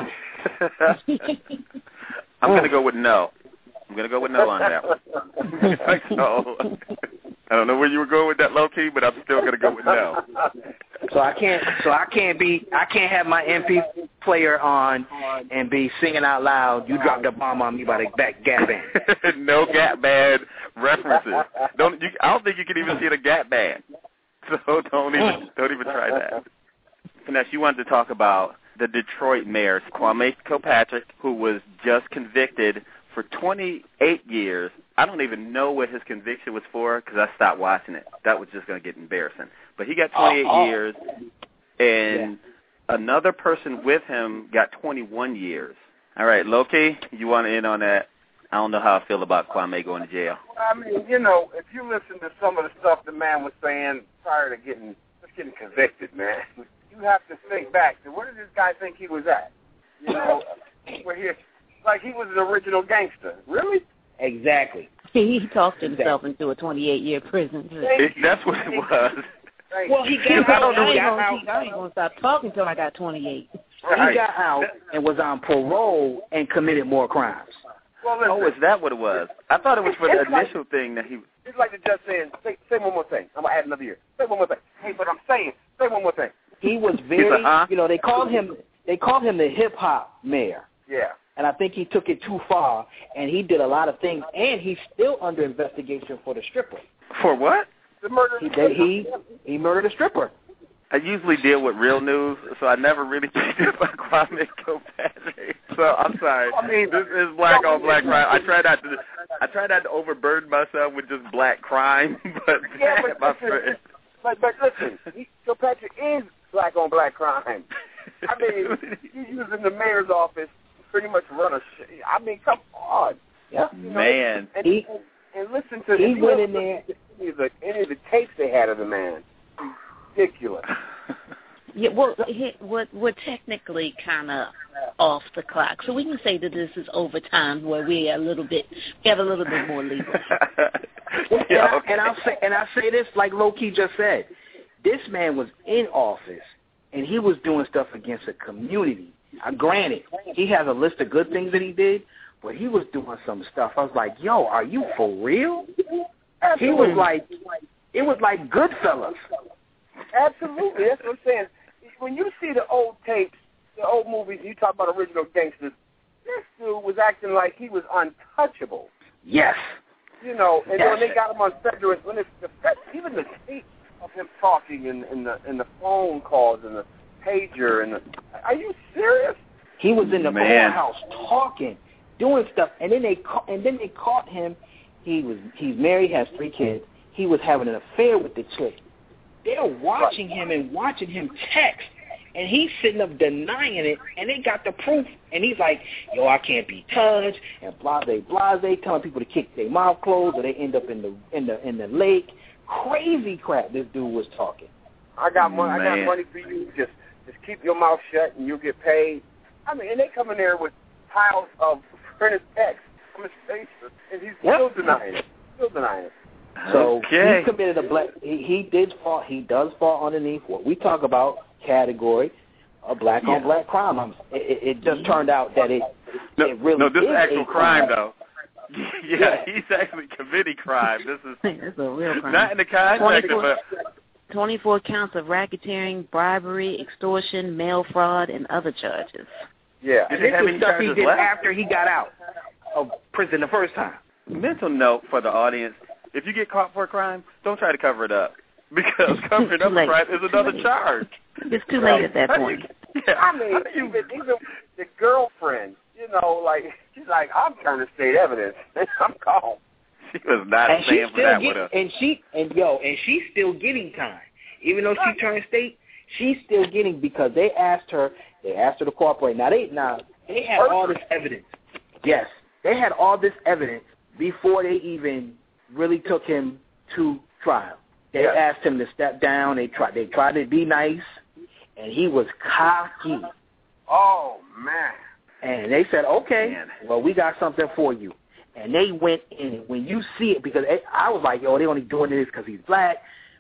I'm going to go with no. I'm going to go with no on that one. So, I don't know where you were going with that, Low-Key, but I'm still going to go with no. So I can't. So I can't be. I can't have my M P player on and be singing out loud. You dropped a bomb on me by the back Gap Band. No Gap Band references. Don't. You, I don't think you can even see the Gap Band. So don't even. Don't even try that. Finesse, you wanted to talk about the Detroit mayor, Kwame Kilpatrick, who was just convicted for twenty-eight years. I don't even know what his conviction was for because I stopped watching it. That was just going to get embarrassing. But he got twenty-eight oh, oh. years, and yeah. another person with him got twenty-one years. All right, Loki, you want in on that? I don't know how I feel about Kwame going to jail. I mean, you know, if you listen to some of the stuff the man was saying prior to getting just getting convicted, man, you have to think back to where did this guy think he was at? You know, where he like he was an original gangster. Really? Exactly. He talked himself into a twenty-eight year prison. It, that's what it was. Well, he got out. I He ain't got gonna, out. I ain't gonna stop talking until I got twenty-eight. Right. He got out and was on parole and committed more crimes. Well, listen, Oh, is that what it was? I thought it was for the It's like- initial thing that he. it's like the judge saying, say, say one more thing. I'm gonna add another year. Say one more thing. Hey, but I'm saying, say one more thing. He was very, He's a, huh? you know, they called him. They called him the hip hop mayor. Yeah. And I think he took it too far, and he did a lot of things, and he's still under investigation for the stripper. For what? The murder. He they, he, he murdered a stripper. I usually deal with real news, so I never really picked up on Kwame Kilpatrick. So I'm sorry. I mean, this is black on black crime. I try not to. I try not to overburden myself with just black crime, but Yeah, that, but my listen, friend. but but listen, he, Kilpatrick is black on black crime. I mean, he's using the mayor's office to pretty much run a. Sh- I mean, come on. Yeah, you know, man. And, he, and, and listen to he went in there. there. Any of, the, any of the tapes they had of the man, ridiculous. Yeah, well, he, we're, we're technically kind of off the clock, so we can say that this is overtime, where we are a little bit, we have a little bit more leeway. and, I, and I'll say, and I say this like Low-Key just said, this man was in office, and he was doing stuff against a community. Uh, granted, he has a list of good things that he did, but he was doing some stuff. I was like, yo, are you for real? Absolutely. He was like, it was like Goodfellas. Absolutely, that's what I'm saying. When you see the old tapes, the old movies, you talk about original gangsters, this dude was acting like he was untouchable. Yes. You know, and yes. then when they got him on Federal, when it's the even the tape of him talking in, in the in the phone calls and the pager and the, are you serious? He was in the Man. courthouse talking, doing stuff, and then they ca- and then they caught him. He was he's married, has three kids. He was having an affair with the chick. They're watching him and watching him text, and he's sitting up denying it, and they got the proof, and he's like, yo, I can't be touched, and blase, blase, telling people to kick their mouth closed or they end up in the in the in the lake. Crazy crap this dude was talking. I got money. Man. I got money for you. Just just keep your mouth shut, and you'll get paid. I mean, and they come in there with piles of printed text from his face, and he's yep. still denying it. Still denying it. So okay. he committed a black. He, he did fall. He does fall underneath what we talk about category of black yeah. on black crime. I'm, it, it just turned out that it no, it really no. This is is actual a crime, crime, though. yeah, yeah, he's actually committing crime. This is It's a real crime. not in the contract of a. twenty-four counts of racketeering, bribery, extortion, mail fraud, and other charges. Yeah. Did And he this have was any stuff he charges did left? after he got out of prison the first time. Mental note for the audience: if you get caught for a crime, don't try to cover it up, because covering up a crime is another charge. It's too late at that point. Yeah. I mean, even, even the girlfriend, you know, like, she's like, I'm turning state evidence. I'm gone. She was not And staying she's for that still with getting, her. and she and yo, and she's still getting time, even though she turned state. She's still getting because they asked her. They asked her to cooperate. Now they now they had all this evidence. Yes, they had all this evidence before they even really took him to trial. They Yeah. asked him to step down. They tried. They tried to be nice, and he was cocky. Oh, man. And they said, okay, Man. well, we got something for you. And they went in. When you see it, because I was like, yo, they only doing this because he's black.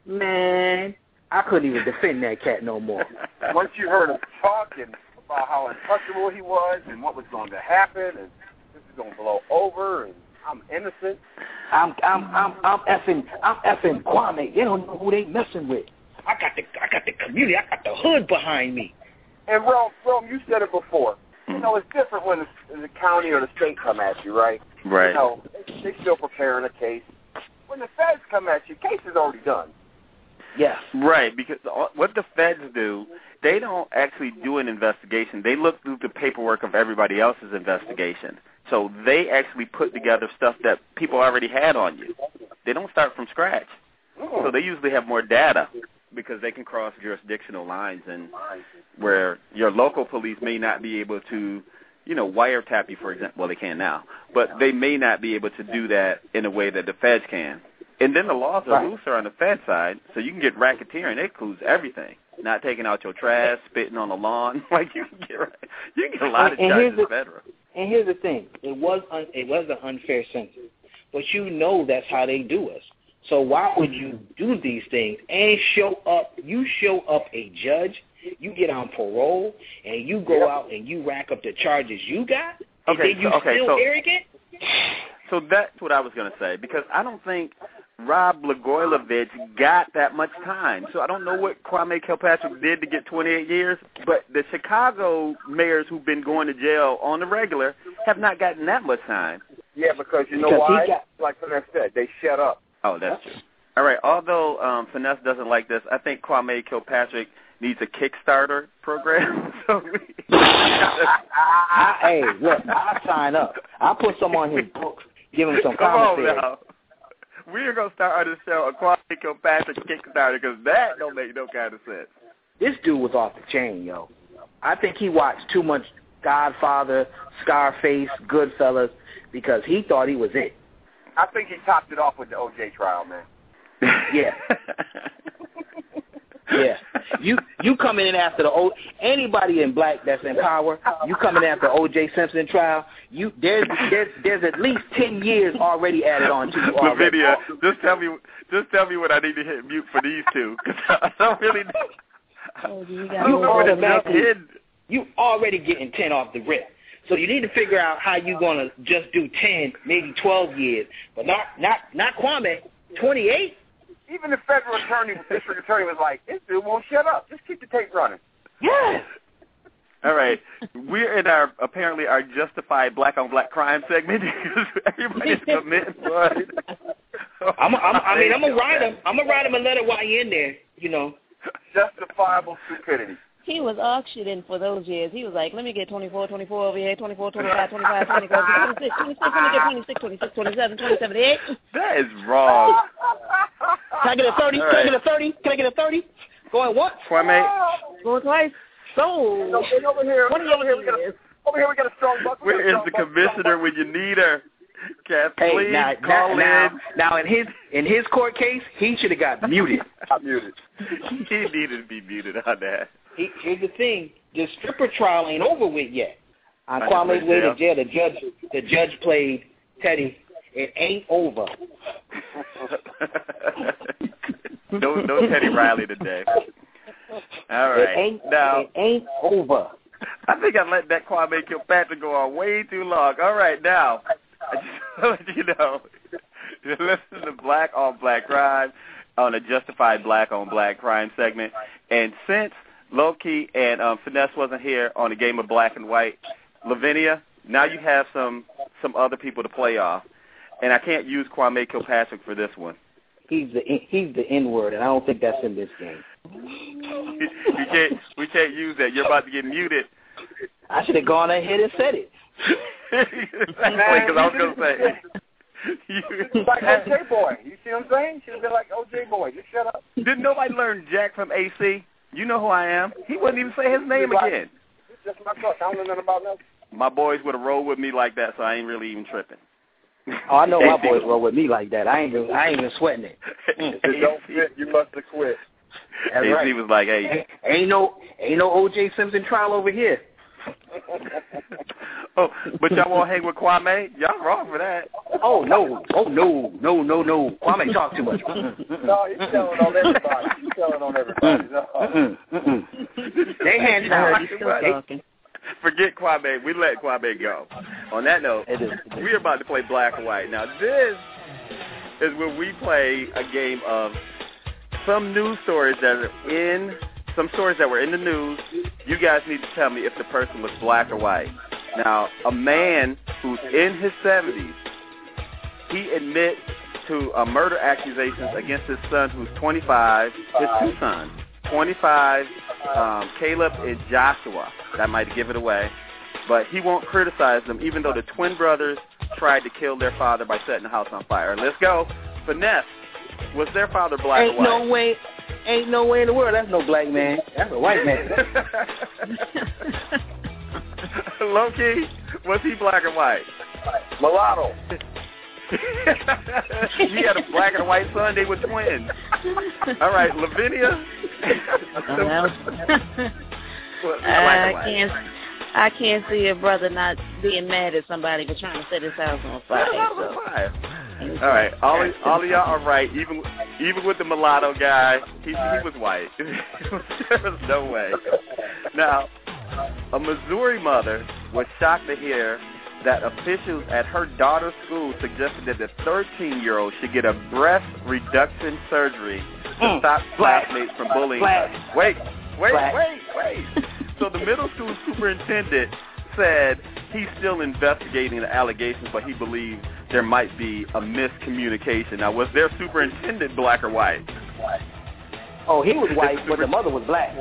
Man, I couldn't even defend that cat no more. Once you heard him talking about how untouchable he was and what was going to happen and this is going to blow over and I'm innocent. I'm I'm I'm I'm effing I'm effing Kwame. They don't know who they messing with. I got the I got the community. I got the hood behind me. And Rome, Rome, you said it before. You know, it's different when the, the county or the state come at you, right? Right. You know, they, they still preparing a case. When the feds come at you, case is already done. Yes. Right, because all- what the feds do, they don't actually do an investigation. They look through the paperwork of everybody else's investigation. So they actually put together stuff that people already had on you. They don't start from scratch. Mm. So they usually have more data because they can cross jurisdictional lines, and where your local police may not be able to, you know, wiretap you, for example. Well, they can now, but they may not be able to do that in a way that the feds can. And then the laws are Right. looser on the Fed side, so you can get racketeering. It includes everything. Not taking out your trash, spitting on the lawn. Like, you can get, you can get a lot of And- and charges here's the- federal. And here's the thing: it was un, it was an unfair sentence, but you know that's how they do us. So why would you do these things and show up? You show up a judge, you get on parole, and you go Yep. out and you rack up the charges you got, and Okay, then you so- okay, still so- arrogant. So that's what I was going to say, because I don't think Rob Blagojevich got that much time. So I don't know what Kwame Kilpatrick did to get twenty-eight years, but the Chicago mayors who've been going to jail on the regular have not gotten that much time. Yeah, because you know Because he why? got- Like Finesse said, they shut up. Oh, that's true. All right, although um, Finesse doesn't like this, I think Kwame Kilpatrick needs a Kickstarter program. So we, I, hey, look, I sign up. I put some on his books, give him some Come on commentary. now. we are going to start on the show a Kwame Kilpatrick Kickstarter because that don't make no kind of sense. This dude was off the chain, yo. I think he watched too much Godfather, Scarface, Goodfellas because he thought he was it. I think he topped it off with the O J trial, man. Yeah. Yeah. You you coming in after the O anybody in black that's in power, you coming after O J Simpson trial, you there's there's there's at least ten years already added on to you already. Lavinia, just tell me just tell me what I need to hit mute for these two because I don't really know. Oh, you I don't know what it's up in. You already getting ten off the rip. So you need to figure out how you're gonna just do ten, maybe twelve years, but not not not Kwame, twenty-eight. Even the federal attorney, district attorney was like, this dude won't shut up. Just keep the tape running. Yes. All right. We're in our, apparently, our justified black-on-black crime segment because everybody's committing blood. I'm, I'm, I mean, I'm going to write him. I'm going to write him a letter while you're in there, you know. Justifiable stupidity. He was auctioning for those years. He was like, let me get twenty-four, twenty-four over here, twenty-four, twenty-five, twenty-five, twenty-four, twenty-six, twenty-six, let me get twenty-six, twenty-six, twenty-seven, twenty-seven, eight. That is wrong. Can I get a thirty? All Can right. I get a thirty? Can I get a thirty? Going once? Kwame. Going twice. So, no, over here, over here, we got a, over here we got a strong buck. Where is the commissioner when you need her? Kathleen, hey, now, call now, in. Now, in his in his court case, he should have got muted. Got muted. He needed to be muted on that. He, here's the thing: the stripper trial ain't over with yet. On I Kwame's know, way yeah. to jail, the judge the judge played Teddy. It ain't over. no, no Teddy Riley today. All right. It ain't, now, it ain't over. I think I let that Kwame Kilpatrick go on way too long. All right, now, I just want to let you know, you're listening to Black on Black Crime on a Justified Black on Black Crime segment. And since Low-Key and um, Finesse wasn't here on the game of black and white, Lavinia, now you have some some other people to play off. And I can't use Kwame Kilpatrick for this one. He's the he's the N word, and I don't think that's in this game. we can't we can't use that. You're about to get muted. I should have gone ahead and said it. Exactly, because I was going to say. You, like O J Boy. You see what I'm saying? Should have been like O J Boy. Just shut up. Didn't nobody learn Jack from A C? You know who I am. He wouldn't even say his name like, again. It's just my truck. I don't know nothing about nothing. My boys would have rolled with me like that, so I ain't really even tripping. Oh, I know my boys roll with me like that. I ain't even, I ain't even sweating it. If it don't fit, you must have quit. That's A C right. was like, hey. Ain't, ain't no ain't no O J Simpson trial over here. Oh, but y'all won't hang with Kwame? Y'all wrong for that. Oh, no. Oh, no. No, no, no. Kwame talk too much. No, he's telling on everybody. He's telling on everybody. No. Mm-mm, mm-mm. They hand talking. Forget Kwame. We let Kwame go. On that note, we're about to play Black and White. Now, this is when we play a game of some news stories that are in, some stories that were in the news. You guys need to tell me if the person was black or white. Now, a man who's in his seventies, he admits to uh, murder accusations against his son who's twenty-five, his two sons, twenty-five, um, Caleb and Joshua. That might give it away. But he won't criticize them, even though the twin brothers tried to kill their father by setting the house on fire. Let's go. Finesse, was their father black ain't or white? no way, ain't no way in the world. That's no black man. That's a white man. Low-Key, was he black or white? Mulatto. He had a black and a white son. They were twins. All right, Lavinia. I can't. I can't see a brother not being mad at somebody for trying to set his house on fire. So. All right, all of, all of y'all are right. Even even with the mulatto guy, he he was white. There was no way. Now, a Missouri mother was shocked to hear that officials at her daughter's school suggested that the thirteen-year-old should get a breast reduction surgery to Mm, stop black, classmates from bullying black, her. Wait, wait, black. wait, wait. So the middle school superintendent said he's still investigating the allegations, but he believes there might be a miscommunication. Now, was their superintendent black or white? Oh, he was white, but the mother was black.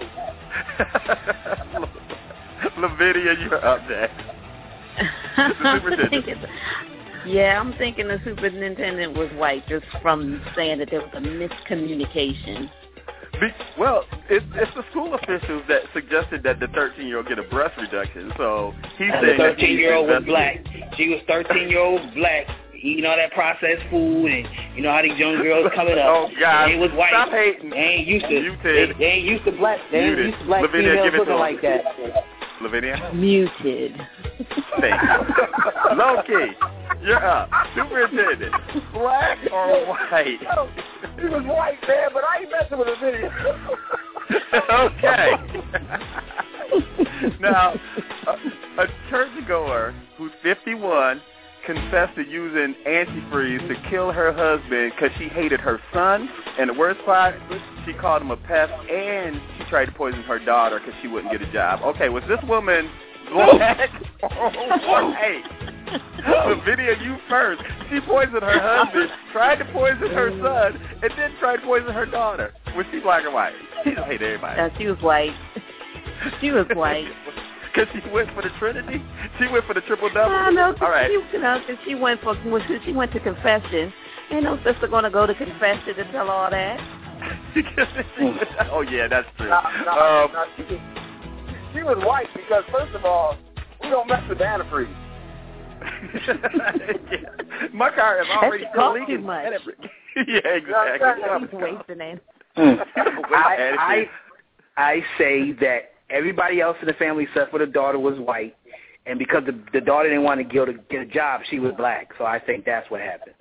Lavinia, you're up next. The superintendent. Yeah, I'm thinking the superintendent was white just from saying that there was a miscommunication. Be, well, it, it's the school officials that suggested that the thirteen-year-old get a breast reduction. So he and said the thirteen-year-old was invested. black. She was thirteen-year-old black. Eating all that processed food, and you know how these young girls coming up. Oh God! They was white. Stop hating. They ain't used to. Muted. They, they ain't used to black. They ain't Muted. used to black Lavinia, females give it looking to like that. Lavinia. Muted. Thank you. Low key, you're up. Superintendent, black or white? Oh, he was white, man, but I ain't messing with a video. Okay. Now, a, a churchgoer who's fifty-one confessed to using antifreeze to kill her husband because she hated her son. And the worst part, she called him a pest, and she tried to poison her daughter because she wouldn't get a job. Okay, was this woman black or white? The video, you first. She poisoned her husband, tried to poison her son, and then tried to poison her daughter. Was she black or white? She just hated everybody. Uh, she was white. She was white. Because she went for the Trinity? She went for the triple double? I know. All right. She, you know, cause she went for she went to confession. Ain't no sister gonna go to confession to tell all that. Oh yeah, that's true. No, no, um, no, she, she was white because first of all, we don't mess with antifreeze. Yeah. My car is already cost leaking. too much. Yeah, exactly. He's wasting it. I, I I say that everybody else in the family except for the daughter was white, and because the, the daughter didn't want to get a, get a job, she was black. So I think that's what happened.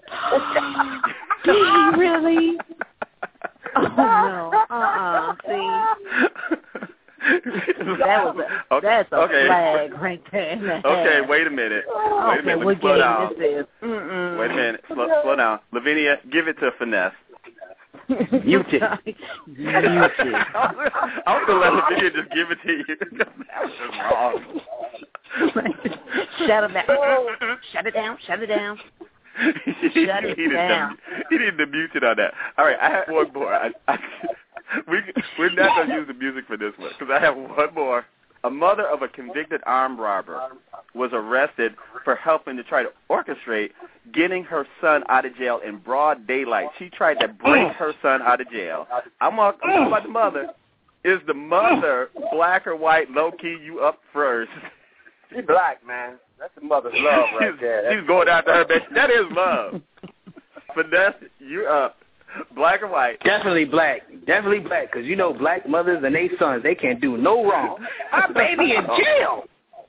Really? Oh no! Uh-uh. See, that was a, okay. that's a okay. flag right there. Okay, wait a minute. Wait a minute. Let what me slow down. game this is? Mm-mm. Wait a minute. Slow, slow down. Lavinia, give it to Finesse. Muted. Muted. I was gonna let Lavinia just give it to you. That was just wrong. Shut it down. Shut it down. Shut it down. Shut it he down. Did, he didn't mute it on that. All right, I have one more. I, I, we, we're not going to use the music for this one because I have one more. A mother of a convicted armed robber was arrested for helping to try to orchestrate getting her son out of jail in broad daylight. She tried to break her son out of jail. I'm talking about the mother. Is the mother black or white? Low-key, you up first. She's black, man. That's the mother's love right there. She's going after her, bitch. That is love. Finesse, you're up. Black or white? Definitely black. Definitely black, because you know black mothers and their sons, they can't do no wrong. My baby in jail.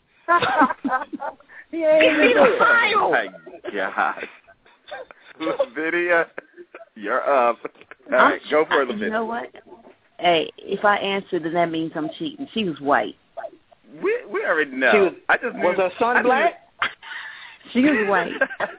He ain't in jail. Oh, my God. Lavinia, you're up. All right, go for it, Lavinia. You know what? Hey, if I answer, then that means I'm cheating. She was white. We we already know. She was, I just knew, was her son I black? She was white.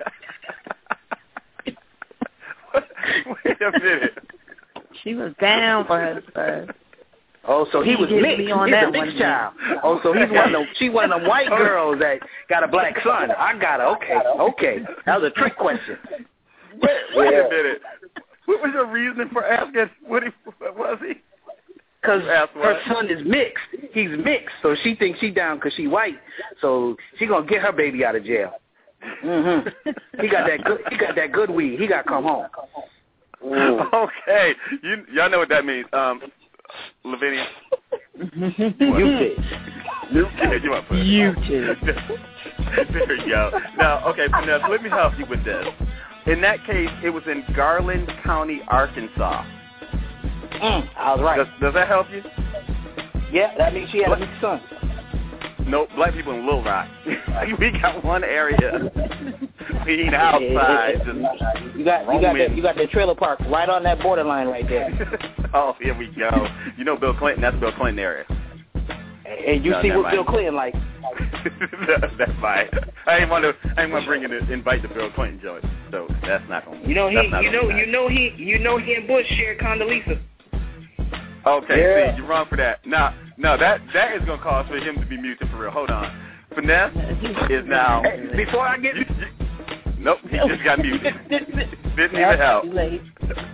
Wait a minute. She was down for her son. Oh, so he, He was did mixed. me on He's that a mixed one, child. Oh, so he's one of them. She one of them white girls that got a black son. I got it. Okay, okay. That was a trick question. Wait, wait Yeah. a minute. What was your reasoning for asking? What, he, what was he? Because Ask her what? son is mixed. He's mixed, so she thinks she down because she white. So she gonna get her baby out of jail. Mhm. He got that good. He got that good weed. He got to come home. Okay, you y'all know what that means. Um, Lavinia. You did. Yeah, you want to put it. You did. There you go. Now, okay, Vanessa, let me help you with this. In that case, it was in Garland County, Arkansas. Mm, I was right. Does, does that help you? Yeah, that means she had a mixed son. No, black people in Little Rock. We got one area. We ain't outside. Just You got you got that you got that trailer park right on that borderline right there. Oh, here we go. You know Bill Clinton? That's Bill Clinton area. And you No, see never what Bill mind. Clinton like. That's fine. I ain't want to. I ain't want to bring in the, invite the Bill Clinton joint. So that's not going. You know he you you know you know he you know he and Bush share Condoleezza. Okay, Yeah. see, you're wrong for that. Now, no, that that is going to cause for him to be muted for real. Hold on. Finesse is now. Hey, before I get You, you, nope, he just got muted. Didn't even help.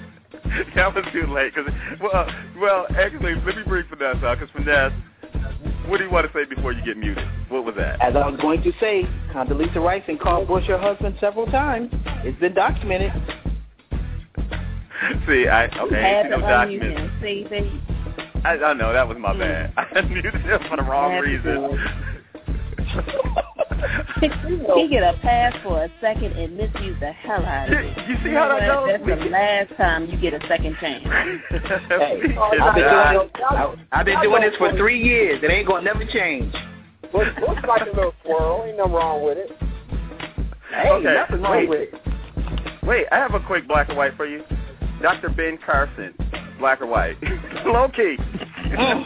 That was too late. Cause, well, well, actually, let me bring Finesse out because Finesse, what do you want to say before you get muted? What was that? As I was going to say, Condoleezza Rice and called Bush her husband several times. It's been documented. See, I okay, see no document. See, see. I, I know that was my bad. I muted him for the wrong reason. He get a pass for a second and misuse the hell out of it. You see how that goes? That's the last time you get a second chance. Hey, I've been doing this, I, I've been doing this for three years. It ain't gonna never change. Bush, Bush like a little squirrel. Ain't nothing wrong with it. Hey, okay, nothing wrong wait. with it. Wait, I have a quick black and white for you. Doctor Ben Carson, black or white? Low key. um,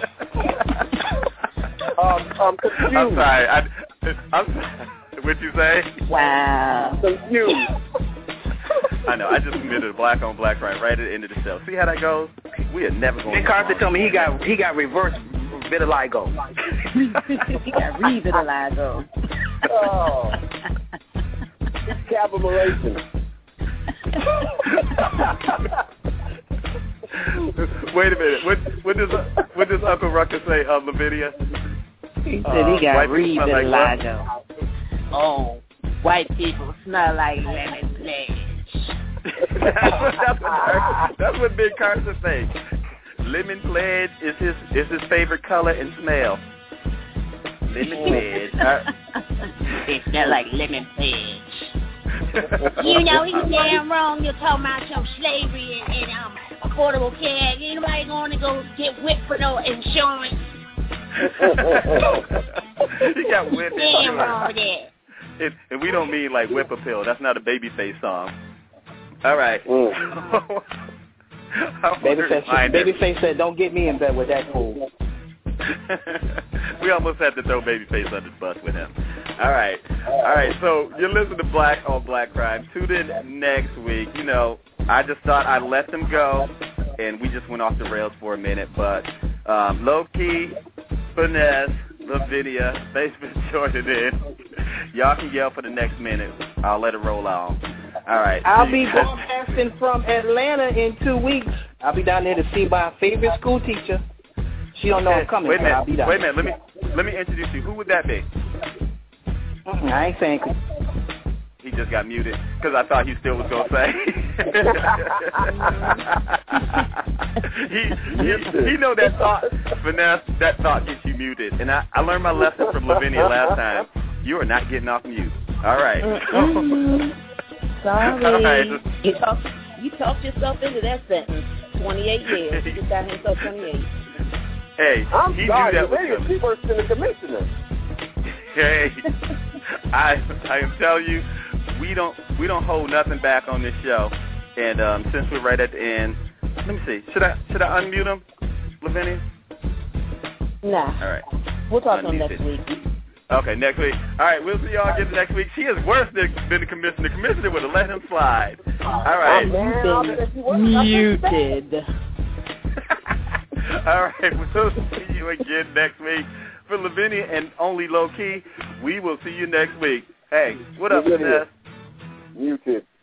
I'm confused. I'm sorry. I, I'm sorry. What'd you say? Wow. Confused. I know. I just committed a black on black right right at the end of the show. See how that goes? We are never going. Ben Carson told me he got he got reverse vitiligo. He got re-vitiligo. Oh. Capitalization. Wait a minute. What, what does what does Uncle Rucker say, uh, Lavinia? He said he got uh, re-vitiligo. Like oh, white people smell like lemon pledge. that's, what, that's, what, that's what Big Carson says. Lemon pledge is his is his favorite color and smell. Lemon pledge. Uh, they smell like lemon pledge. You know, he's damn wrong. You're talking about some slavery and, and um, affordable care. Ain't nobody going to go get whipped for no insurance. He got whipped. Damn wrong with that. And, and we don't mean like whip a pill. That's not a Babyface song. All right. Mm. Babyface, Babyface said, "Don't get me in bed with that fool." We almost had to throw Babyface under the bus with him. All right. All right. So you're listening to Black on Black Crime. Tune in next week. You know, I just thought I'd let them go, and we just went off the rails for a minute. But um, Low Key, Finesse, Lavinia, thanks for joining in. Y'all can yell for the next minute. I'll let it roll on. All right. I'll be broadcasting from Atlanta in two weeks. I'll be down there to see my favorite school teacher. She don't know I'm coming, Wait a but I'll minute. be down. Wait a minute. Let me let me introduce you. Who would that be? Mm-hmm. I ain't saying. He just got muted because I thought he still was gonna say. he, he he know that thought, Finesse. That thought gets you muted, and I, I learned my lesson from Lavinia last time. You are not getting off mute. All right. Mm-hmm. Sorry. All right. You talked you talked yourself into that sentence. Twenty-eight years. He just got himself twenty-eight. Hey, I'm he sorry. knew that was Lavinia, she works in the commissioner. Hey, I I am telling you, we don't we don't hold nothing back on this show, and um, since we're right at the end, let me see. Should I should I unmute him, Lavinia? Nah. All right. We'll talk to him Unmute next it. week. Okay, next week. All right, we'll see y'all again next week. She is worse than, than the commissioner. The commissioner would have let him slide. All right. Muted. All right, we'll see you again next week. For Lavinia and only Low Key, we will see you next week. Hey, what up, Finesse? Muted.